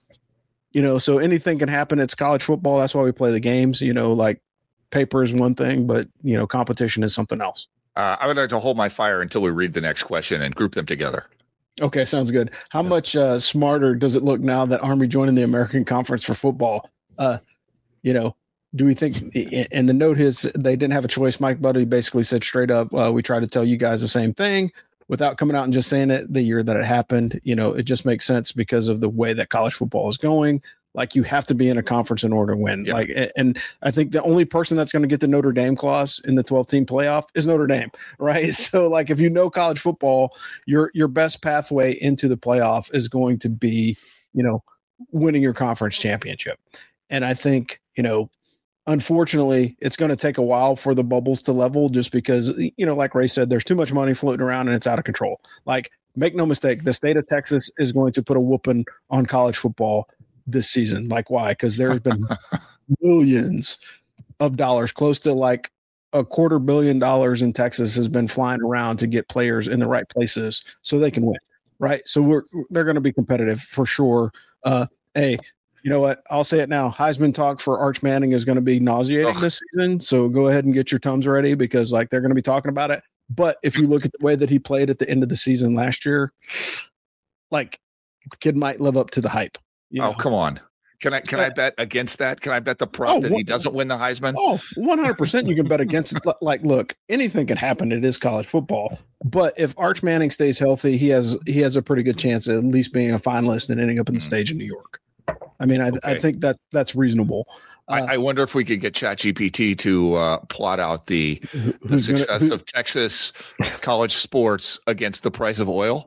You know, so anything can happen. It's college football. That's why we play the games. You know, like, paper is one thing, but, you know, competition is something else. Uh, I would like to hold my fire until we read the next question and group them together. Okay, sounds good. How much uh, smarter does it look now that Army joining the American Conference for football? Uh, you know, do we think, and the note is they didn't have a choice. Mike Buddy basically said straight up, uh, we tried to tell you guys the same thing without coming out and just saying it the year that it happened. You know, it just makes sense because of the way that college football is going. Like, you have to be in a conference in order to win. Yeah. Like, and I think the only person that's going to get the Notre Dame clause in the twelve team playoff is Notre Dame, right? So, like, if you know college football, your your best pathway into the playoff is going to be, you know, winning your conference championship. And I think, you know, unfortunately, it's going to take a while for the bubbles to level, just because, you know, like Ray said, there's too much money floating around and it's out of control. Like, make no mistake, the state of Texas is going to put a whooping on college football this season. Like, why? Because there's been millions of dollars, close to like a quarter billion dollars in Texas has been flying around to get players in the right places so they can win. Right. So we're, they're going to be competitive for sure. Uh, hey, you know what? I'll say it now. Heisman talk for Arch Manning is going to be nauseating oh. this season. So go ahead and get your Tums ready, because like they're going to be talking about it. But if you look at the way that he played at the end of the season last year, like, the kid might live up to the hype. You know? Oh, come on. Can I can I bet against that? Can I bet the prop oh, that he doesn't win the Heisman? Oh, one hundred percent you can bet against it. Like, look, anything can happen. It is college football. But if Arch Manning stays healthy, he has he has a pretty good chance of at least being a finalist and ending up in the stage in New York. I mean, I, okay. I think that that's reasonable. Uh, I, I wonder if we could get ChatGPT to uh, plot out the, the success gonna, who, of Texas college sports against the price of oil.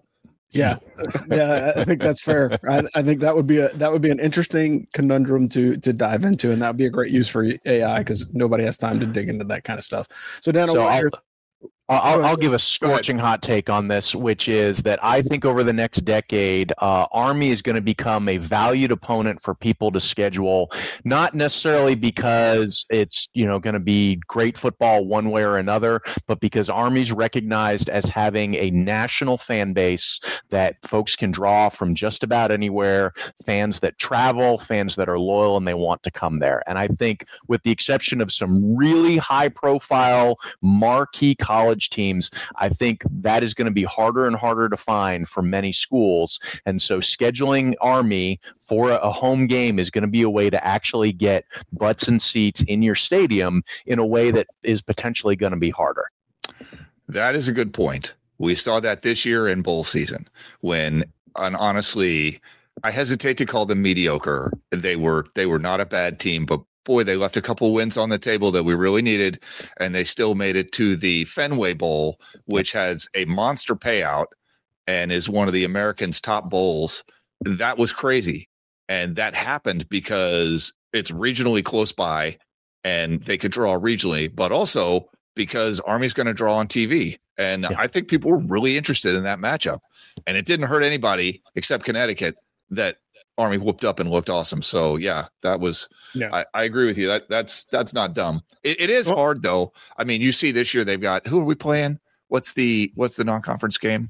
Yeah, yeah, I think that's fair. I, I think that would be a that would be an interesting conundrum to to dive into, and that would be a great use for A I because nobody has time to dig into that kind of stuff. So, Dan, So I'll, I'll, I'll give a Go scorching hot take on this, which is that I think over the next decade, uh, Army is going to become a valued opponent for people to schedule, not necessarily because it's, you know, going to be great football one way or another, but because Army's recognized as having a national fan base that folks can draw from just about anywhere, fans that travel, fans that are loyal, and they want to come there. And I think with the exception of some really high-profile marquee college teams, I think that is going to be harder and harder to find for many schools. And so scheduling Army for a home game is going to be a way to actually get butts and seats in your stadium in a way that is potentially going to be harder. That is a good point. We saw that this year in bowl season when, and honestly, I hesitate to call them mediocre. They were they were not a bad team, but boy, they left a couple wins on the table that we really needed, and they still made it to the Fenway Bowl, which has a monster payout and is one of the Americans' top bowls. That was crazy, and that happened because it's regionally close by, and they could draw regionally, but also because Army's going to draw on T V. And yeah. I think people were really interested in that matchup, and it didn't hurt anybody except Connecticut that Army whooped up and looked awesome. So yeah, that was, yeah. I, I agree with you. That that's, that's not dumb. It, it is well, hard though. I mean, you see this year they've got, who are we playing? What's the, what's the non-conference game?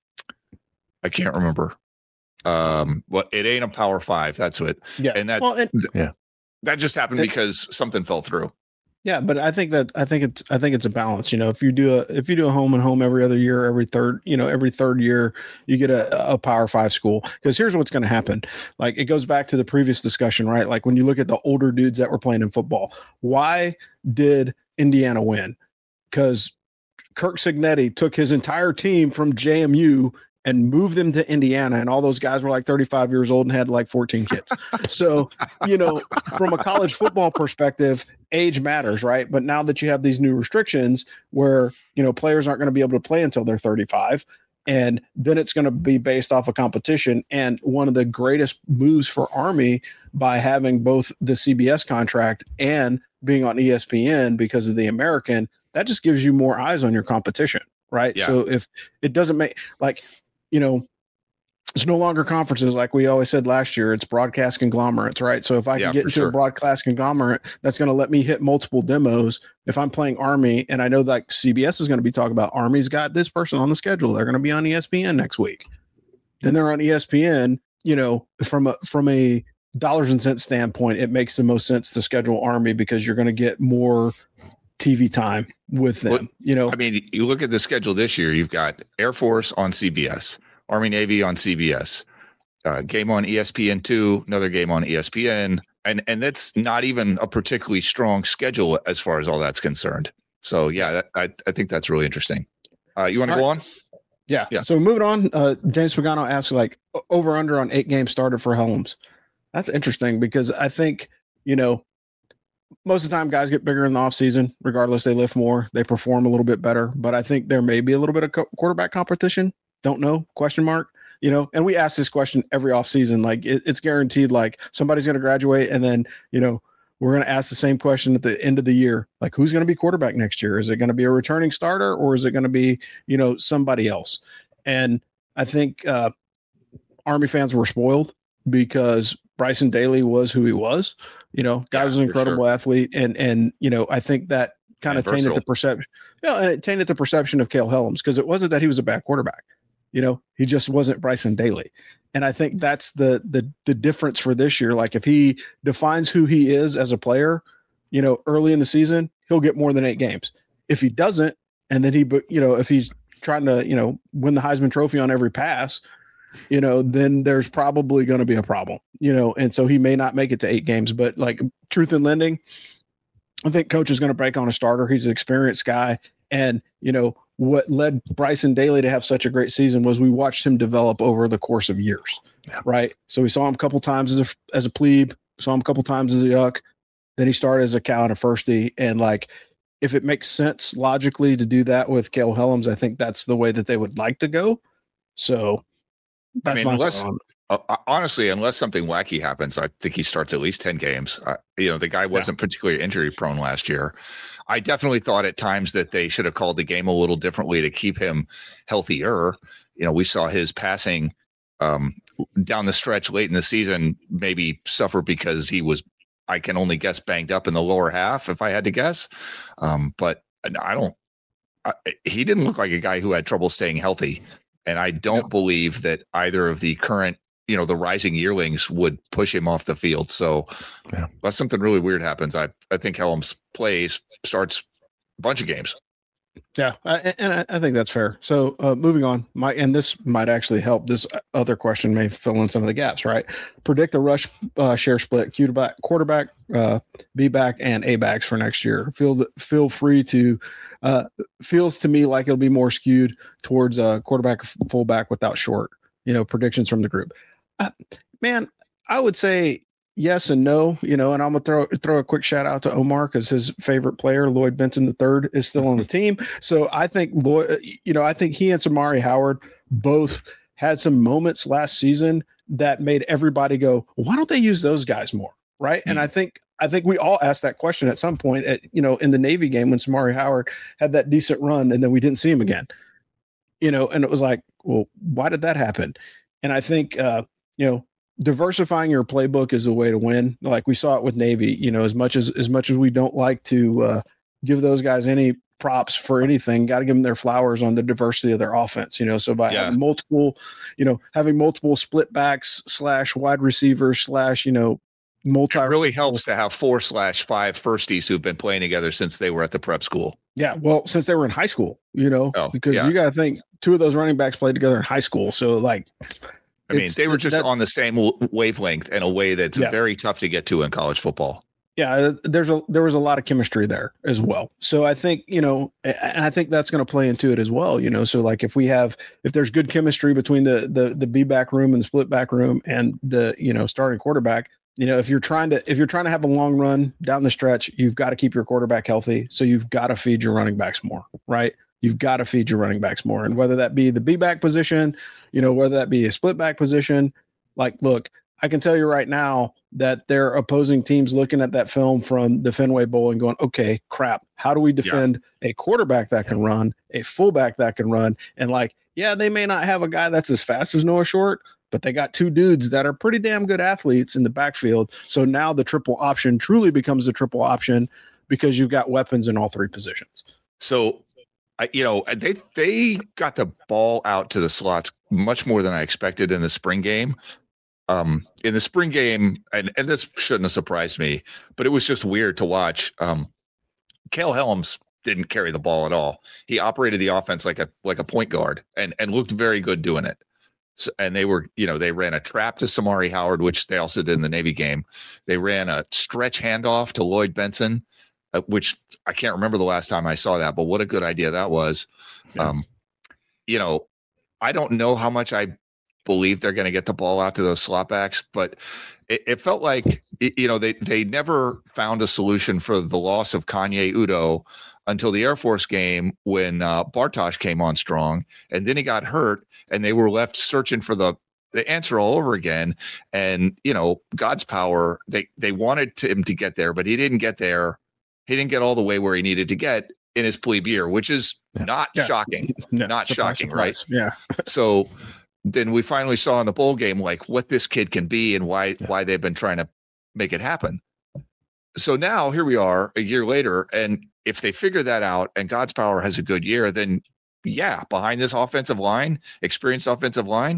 I can't remember. Um, well, it ain't a power five. That's what. Yeah. And that, well, and, th- yeah, that just happened it, because something fell through. Yeah, but I think that I think it's I think it's a balance. You know, if you do a if you do a home and home every other year, every third, you know, every third year, you get a, a Power Five school. Because here's what's going to happen. Like it goes back to the previous discussion, right? Like when you look at the older dudes that were playing in football, why did Indiana win? Because Kirk Cignetti took his entire team from J M U and moved them to Indiana, and all those guys were like thirty-five years old and had like fourteen kids. So, you know, from a college football perspective, age matters, right? But now that you have these new restrictions where, you know, players aren't going to be able to play until they're thirty-five, and then it's going to be based off of competition. And one of the greatest moves for Army by having both the C B S contract and being on E S P N because of the American, that just gives you more eyes on your competition, right? Yeah. So if it doesn't make, like, you know, it's no longer conferences like we always said last year. It's broadcast conglomerates, right? So if I yeah, can get into sure. a broadcast conglomerate, that's going to let me hit multiple demos. If I'm playing Army, and I know like C B S is going to be talking about Army's got this person on the schedule, they're going to be on E S P N next week. Then they're on E S P N. You know, from a from a dollars and cents standpoint, it makes the most sense to schedule Army because you're going to get more T V time with them. Well, you know, I mean, you look at the schedule this year. You've got Air Force on C B S. Army Navy on C B S, uh, game on E S P N two, another game on E S P N. And and that's not even a particularly strong schedule as far as all that's concerned. So, yeah, that, I, I think that's really interesting. Uh, you want to go right. on? Yeah. yeah. So moving on, uh, James Pagano asked, like, over under on eight games started for Helms. That's interesting because I think, you know, most of the time guys get bigger in the offseason. Regardless, they lift more. They perform a little bit better. But I think there may be a little bit of co- quarterback competition. Don't know, question mark, you know, and we ask this question every offseason. Like it, it's guaranteed, like somebody's going to graduate. And then, you know, we're going to ask the same question at the end of the year. Like, who's going to be quarterback next year? Is it going to be a returning starter or is it going to be, you know, somebody else? And I think uh, Army fans were spoiled because Bryson Daly was who he was. You know, guy yeah, was an incredible sure. athlete. And, and, you know, I think that kind of tainted the perception. Yeah, and it tainted the perception of Cale Helms because it wasn't that he was a bad quarterback. You know, he just wasn't Bryson Daly. And I think that's the the the difference for this year. Like if he defines who he is as a player, you know, early in the season, he'll get more than eight games. If he doesn't, and then he, you know, if he's trying to, you know, win the Heisman Trophy on every pass, you know, then there's probably going to be a problem, you know, and so he may not make it to eight games. But like truth in lending, I think coach is going to break on a starter. He's an experienced guy. And, you know, what led Bryson Daly to have such a great season was we watched him develop over the course of years, yeah. right? So we saw him a couple times as a, as a plebe, saw him a couple times as a yuck. Then he started as a cow and a firstie. And like, if it makes sense logically to do that with Cale Helms, I think that's the way that they would like to go. So That's I mean, my unless thought. uh, honestly, unless something wacky happens, I think he starts at least ten games. Uh, you know, the guy wasn't yeah. particularly injury prone last year. I definitely thought at times that they should have called the game a little differently to keep him healthier. You know, we saw his passing um, down the stretch late in the season maybe suffer because he was, I can only guess, banged up in the lower half if I had to guess. Um, but I don't, I, he didn't look like a guy who had trouble staying healthy. And I don't yeah. believe that either of the current, you know, the rising yearlings would push him off the field. So yeah. unless something really weird happens, I, I think Helms plays, starts a bunch of games. Yeah, I, and I, I think that's fair. So uh, moving on, my and this might actually help. This other question may fill in some of the gaps, right? Predict the rush uh, share split, quarterback, quarterback, uh, B back, and A backs for next year. Feel feel free to. Uh, feels to me like it'll be more skewed towards a uh, quarterback, fullback without short. You know, predictions from the group. Uh, man, I would say yes and no, you know, and I'm gonna throw throw a quick shout out to Omar because his favorite player, Lloyd Benson the third, is still on the team. So I think Lloyd, you know, I think he and Samari Howard both had some moments last season that made everybody go, why don't they use those guys more? Right. Mm-hmm. And I think I think we all asked that question at some point at, you know, in the Navy game when Samari Howard had that decent run and then we didn't see him again. You know, and it was like, well, why did that happen? And I think uh, you know, diversifying your playbook is a way to win. Like we saw it with Navy, you know, as much as, as much as we don't like to uh, give those guys any props for anything, got to give them their flowers on the diversity of their offense, you know, so by yeah. having multiple, you know, having multiple split backs slash wide receivers slash, you know, multi. It really helps to have four slash five firsties who've been playing together since they were at the prep school. Yeah. Well, since they were in high school, you know, oh, because yeah. you got to think two of those running backs played together in high school. So like, I mean, they were just that, on the same wavelength in a way that's yeah. very tough to get to in college football. Yeah, there's a there was a lot of chemistry there as well. So I think, you know, and I think that's going to play into it as well, you know. So like if we have if there's good chemistry between the the the B back room and the split back room and the, you know, starting quarterback, you know, if you're trying to if you're trying to have a long run down the stretch, you've got to keep your quarterback healthy. So you've got to feed your running backs more, right? You've got to feed your running backs more. And whether that be the B back position, you know, whether that be a split back position, like, look, I can tell you right now that they're opposing teams looking at that film from the Fenway Bowl and going, okay, crap, how do we defend yeah. a quarterback that can run, a fullback that can run? And like, yeah, they may not have a guy that's as fast as Noah Short, but they got two dudes that are pretty damn good athletes in the backfield. So now the triple option truly becomes the triple option because you've got weapons in all three positions. So, I, you know, they they got the ball out to the slots much more than I expected in the spring game. Um, in the spring game, and, and this shouldn't have surprised me, but it was just weird to watch. Um, Cale Helms didn't carry the ball at all. He operated the offense like a like a point guard and and looked very good doing it. So, and they were, you know, they ran a trap to Samari Howard, which they also did in the Navy game. They ran a stretch handoff to Lloyd Benson, uh, which I can't remember the last time I saw that, but what a good idea that was. Yeah. Um, you know, I don't know how much I believe they're going to get the ball out to those slot backs, but it, it felt like, you know, they, they never found a solution for the loss of Kanye Udo until the Air Force game when uh, Bartosh came on strong, and then he got hurt and they were left searching for the, the answer all over again. And, you know, God's power, they, they wanted to, him to get there, but he didn't get there. He didn't get all the way where he needed to get in his plebe year, which is yeah. not yeah. shocking, yeah. not surprise, shocking, surprise. right? Yeah. So then we finally saw in the bowl game, like what this kid can be and why, yeah. why they've been trying to make it happen. So now here we are a year later. And if they figure that out and God's power has a good year, then yeah, behind this offensive line, experienced offensive line,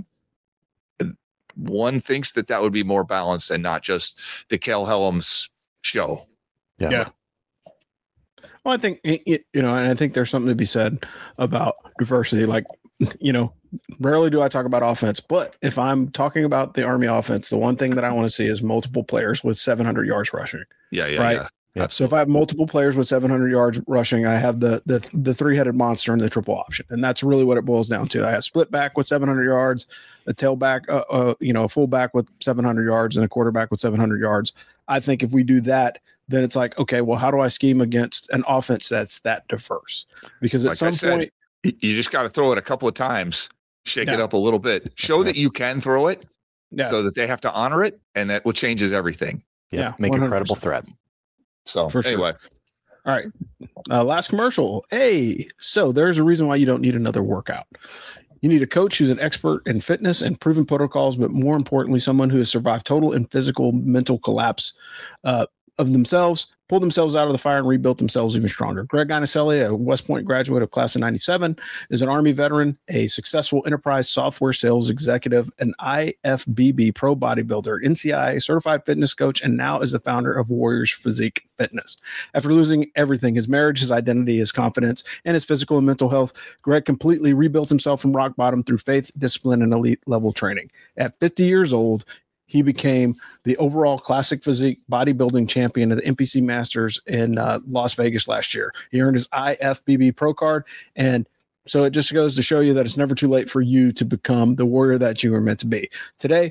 one thinks that that would be more balanced and not just the Cale Helms show. Yeah. yeah. Well, I think, it, you know, and I think there's something to be said about diversity. Like, you know, rarely do I talk about offense, but if I'm talking about the Army offense, the one thing that I want to see is multiple players with seven hundred yards rushing. Yeah, yeah, right? yeah. Yeah. So if I have multiple players with seven hundred yards rushing, I have the the the three-headed monster and the triple option, and that's really what it boils down to. I have split back with seven hundred yards, a tailback, uh, uh, you know, a fullback with seven hundred yards, and a quarterback with seven hundred yards. I think if we do that, then it's like, okay, well, how do I scheme against an offense that's that diverse? Because at like some said, point, you just got to throw it a couple of times. shake Yeah. it up a little bit, show that you can throw it Yeah. so that they have to honor it. And that will changes everything. Yeah, Yeah, make a one hundred credible percent. threat. So For sure. anyway, All right. Uh, last commercial. Hey, so there's a reason why you don't need another workout. You need a coach who's an expert in fitness and proven protocols, but more importantly, someone who has survived total and physical mental collapse uh, of themselves, pulled themselves out of the fire, and rebuilt themselves even stronger. Greg Inicelli, a West Point graduate of class of ninety-seven, is an Army veteran, a successful enterprise software sales executive, an I F B B pro bodybuilder, N C I A certified fitness coach, and now is the founder of Warriors Physique Fitness. After losing everything, his marriage, his identity, his confidence, and his physical and mental health, Greg completely rebuilt himself from rock bottom through faith, discipline, and elite level training. At fifty years old, he became the overall classic physique bodybuilding champion of the N P C Masters in uh, Las Vegas last year. He earned his I F B B Pro card. And so it just goes to show you that it's never too late for you to become the warrior that you were meant to be. Today,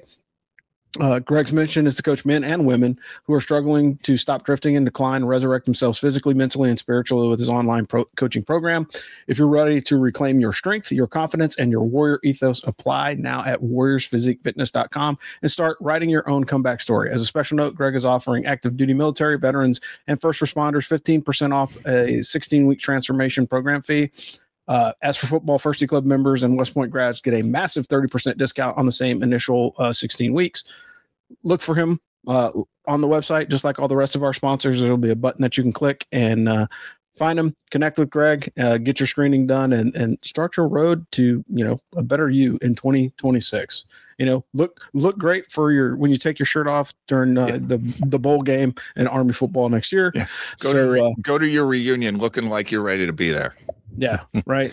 Uh, Greg's mission is to coach men and women who are struggling to stop drifting and decline and resurrect themselves physically, mentally, and spiritually with his online pro- coaching program. If you're ready to reclaim your strength, your confidence, and your warrior ethos, apply now at warriors physique fitness dot com and start writing your own comeback story. As a special note, Greg is offering active duty military, veterans, and first responders fifteen percent off a sixteen-week transformation program fee. Uh, as for football, Firsty Club members and West Point grads get a massive thirty percent discount on the same initial uh, sixteen weeks. Look for him uh, on the website, just like all the rest of our sponsors. There'll be a button that you can click and uh, find him, connect with Greg, uh, get your screening done, and and start your road to, you know, a better you in twenty twenty-six. You know, look look great for your when you take your shirt off during uh, Yeah. the the bowl game and Army football next year. Yeah. Go So, to re- uh, go to your reunion looking like you're ready to be there. yeah, right.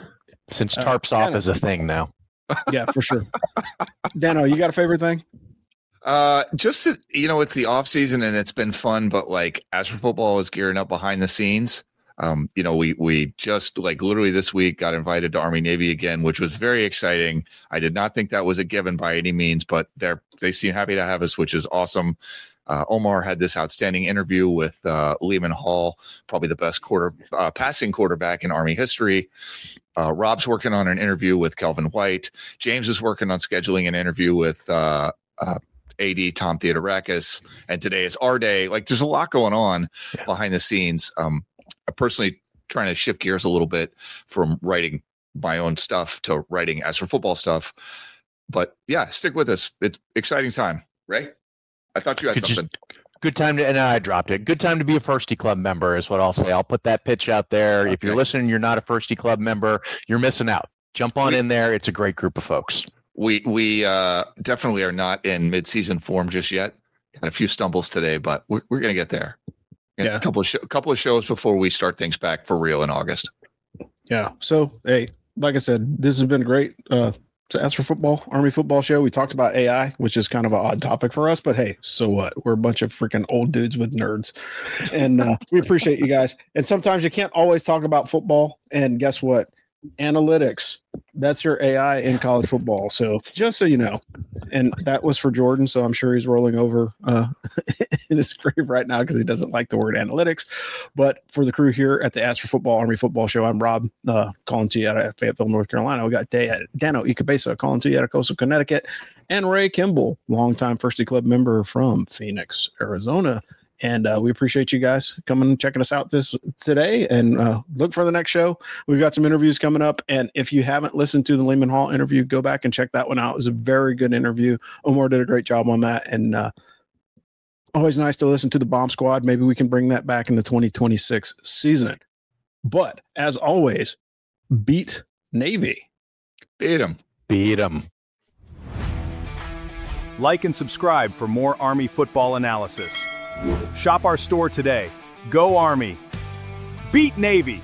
Since Uh, tarps off Dano. is a thing now. Yeah, for sure. Dano, you got a favorite thing? Uh, just that, you know, it's the off season and it's been fun, but like as for football is gearing up behind the scenes. Um, you know, we we just like literally this week got invited to Army Navy again, which was very exciting. I did not think that was a given by any means, but they're they seem happy to have us, which is awesome. Uh, Omar had this outstanding interview with uh, Lehman Hall, probably the best quarter uh, passing quarterback in Army history. Uh, Rob's working on an interview with Kelvin White. James is working on scheduling an interview with uh, uh, A D Tom Theodorakis. And today is our day. Like there's a lot going on Yeah. behind the scenes. Um, I'm personally trying to shift gears a little bit from writing my own stuff to writing as for football stuff. But yeah, stick with us. It's exciting time, Ray. I thought you had Could you- something. Good time to, and I dropped it. Good time to be a Firsty Club member is what I'll say. I'll put that pitch out there. If you're Okay. listening, you're not a Firsty Club member, you're missing out. Jump on We- in there. It's a great group of folks. We we uh, definitely are not in mid-season form just yet. Had a few stumbles today, but we're we're gonna get there. Yeah. a couple of sh- couple of shows before we start things back for real in August. Yeah. So, hey, like I said, this has been great. Uh, to Ask for Football, Army Football Show. We talked about A I, which is kind of an odd topic for us, but hey, so what? We're a bunch of freaking old dudes with nerds, and uh, we appreciate you guys. And sometimes you can't always talk about football. And guess what? Analytics. That's your A I in college football. So just so you know, and that was for Jordan. So I'm sure he's rolling over uh, in his grave right now because he doesn't like the word analytics. But for the crew here at the Ask for Football Army Football Show, I'm Rob uh, calling to you out of Fayetteville, North Carolina. We got Day- Dano Ikebesa calling to you out of Coastal Connecticut, and Ray Kimball, longtime Firsty Club member from Phoenix, Arizona. And uh, we appreciate you guys coming and checking us out this today, and uh, look for the next show. We've got some interviews coming up. And if you haven't listened to the Lehman Hall interview, go back and check that one out. It was a very good interview. Omar did a great job on that. And uh, always nice to listen to the Bomb Squad. Maybe we can bring that back in the twenty twenty-six season. But as always, beat Navy. Beat him. Beat 'em. Like and subscribe for more Army football analysis. Shop our store today. Go Army. Beat Navy.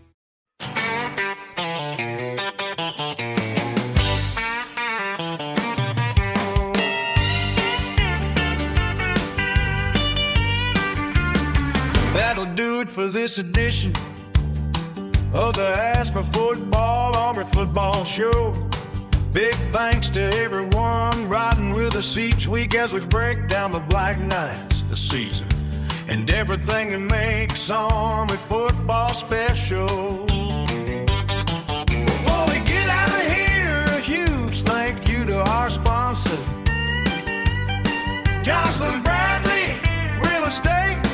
That'll do it for this edition of the Ask for Football Army Football Show. Big thanks to everyone riding with us each week as we break down the Black Knights, the season, and everything that makes Army football special. Before we get out of here, a Jocelyn Bradley, real estate.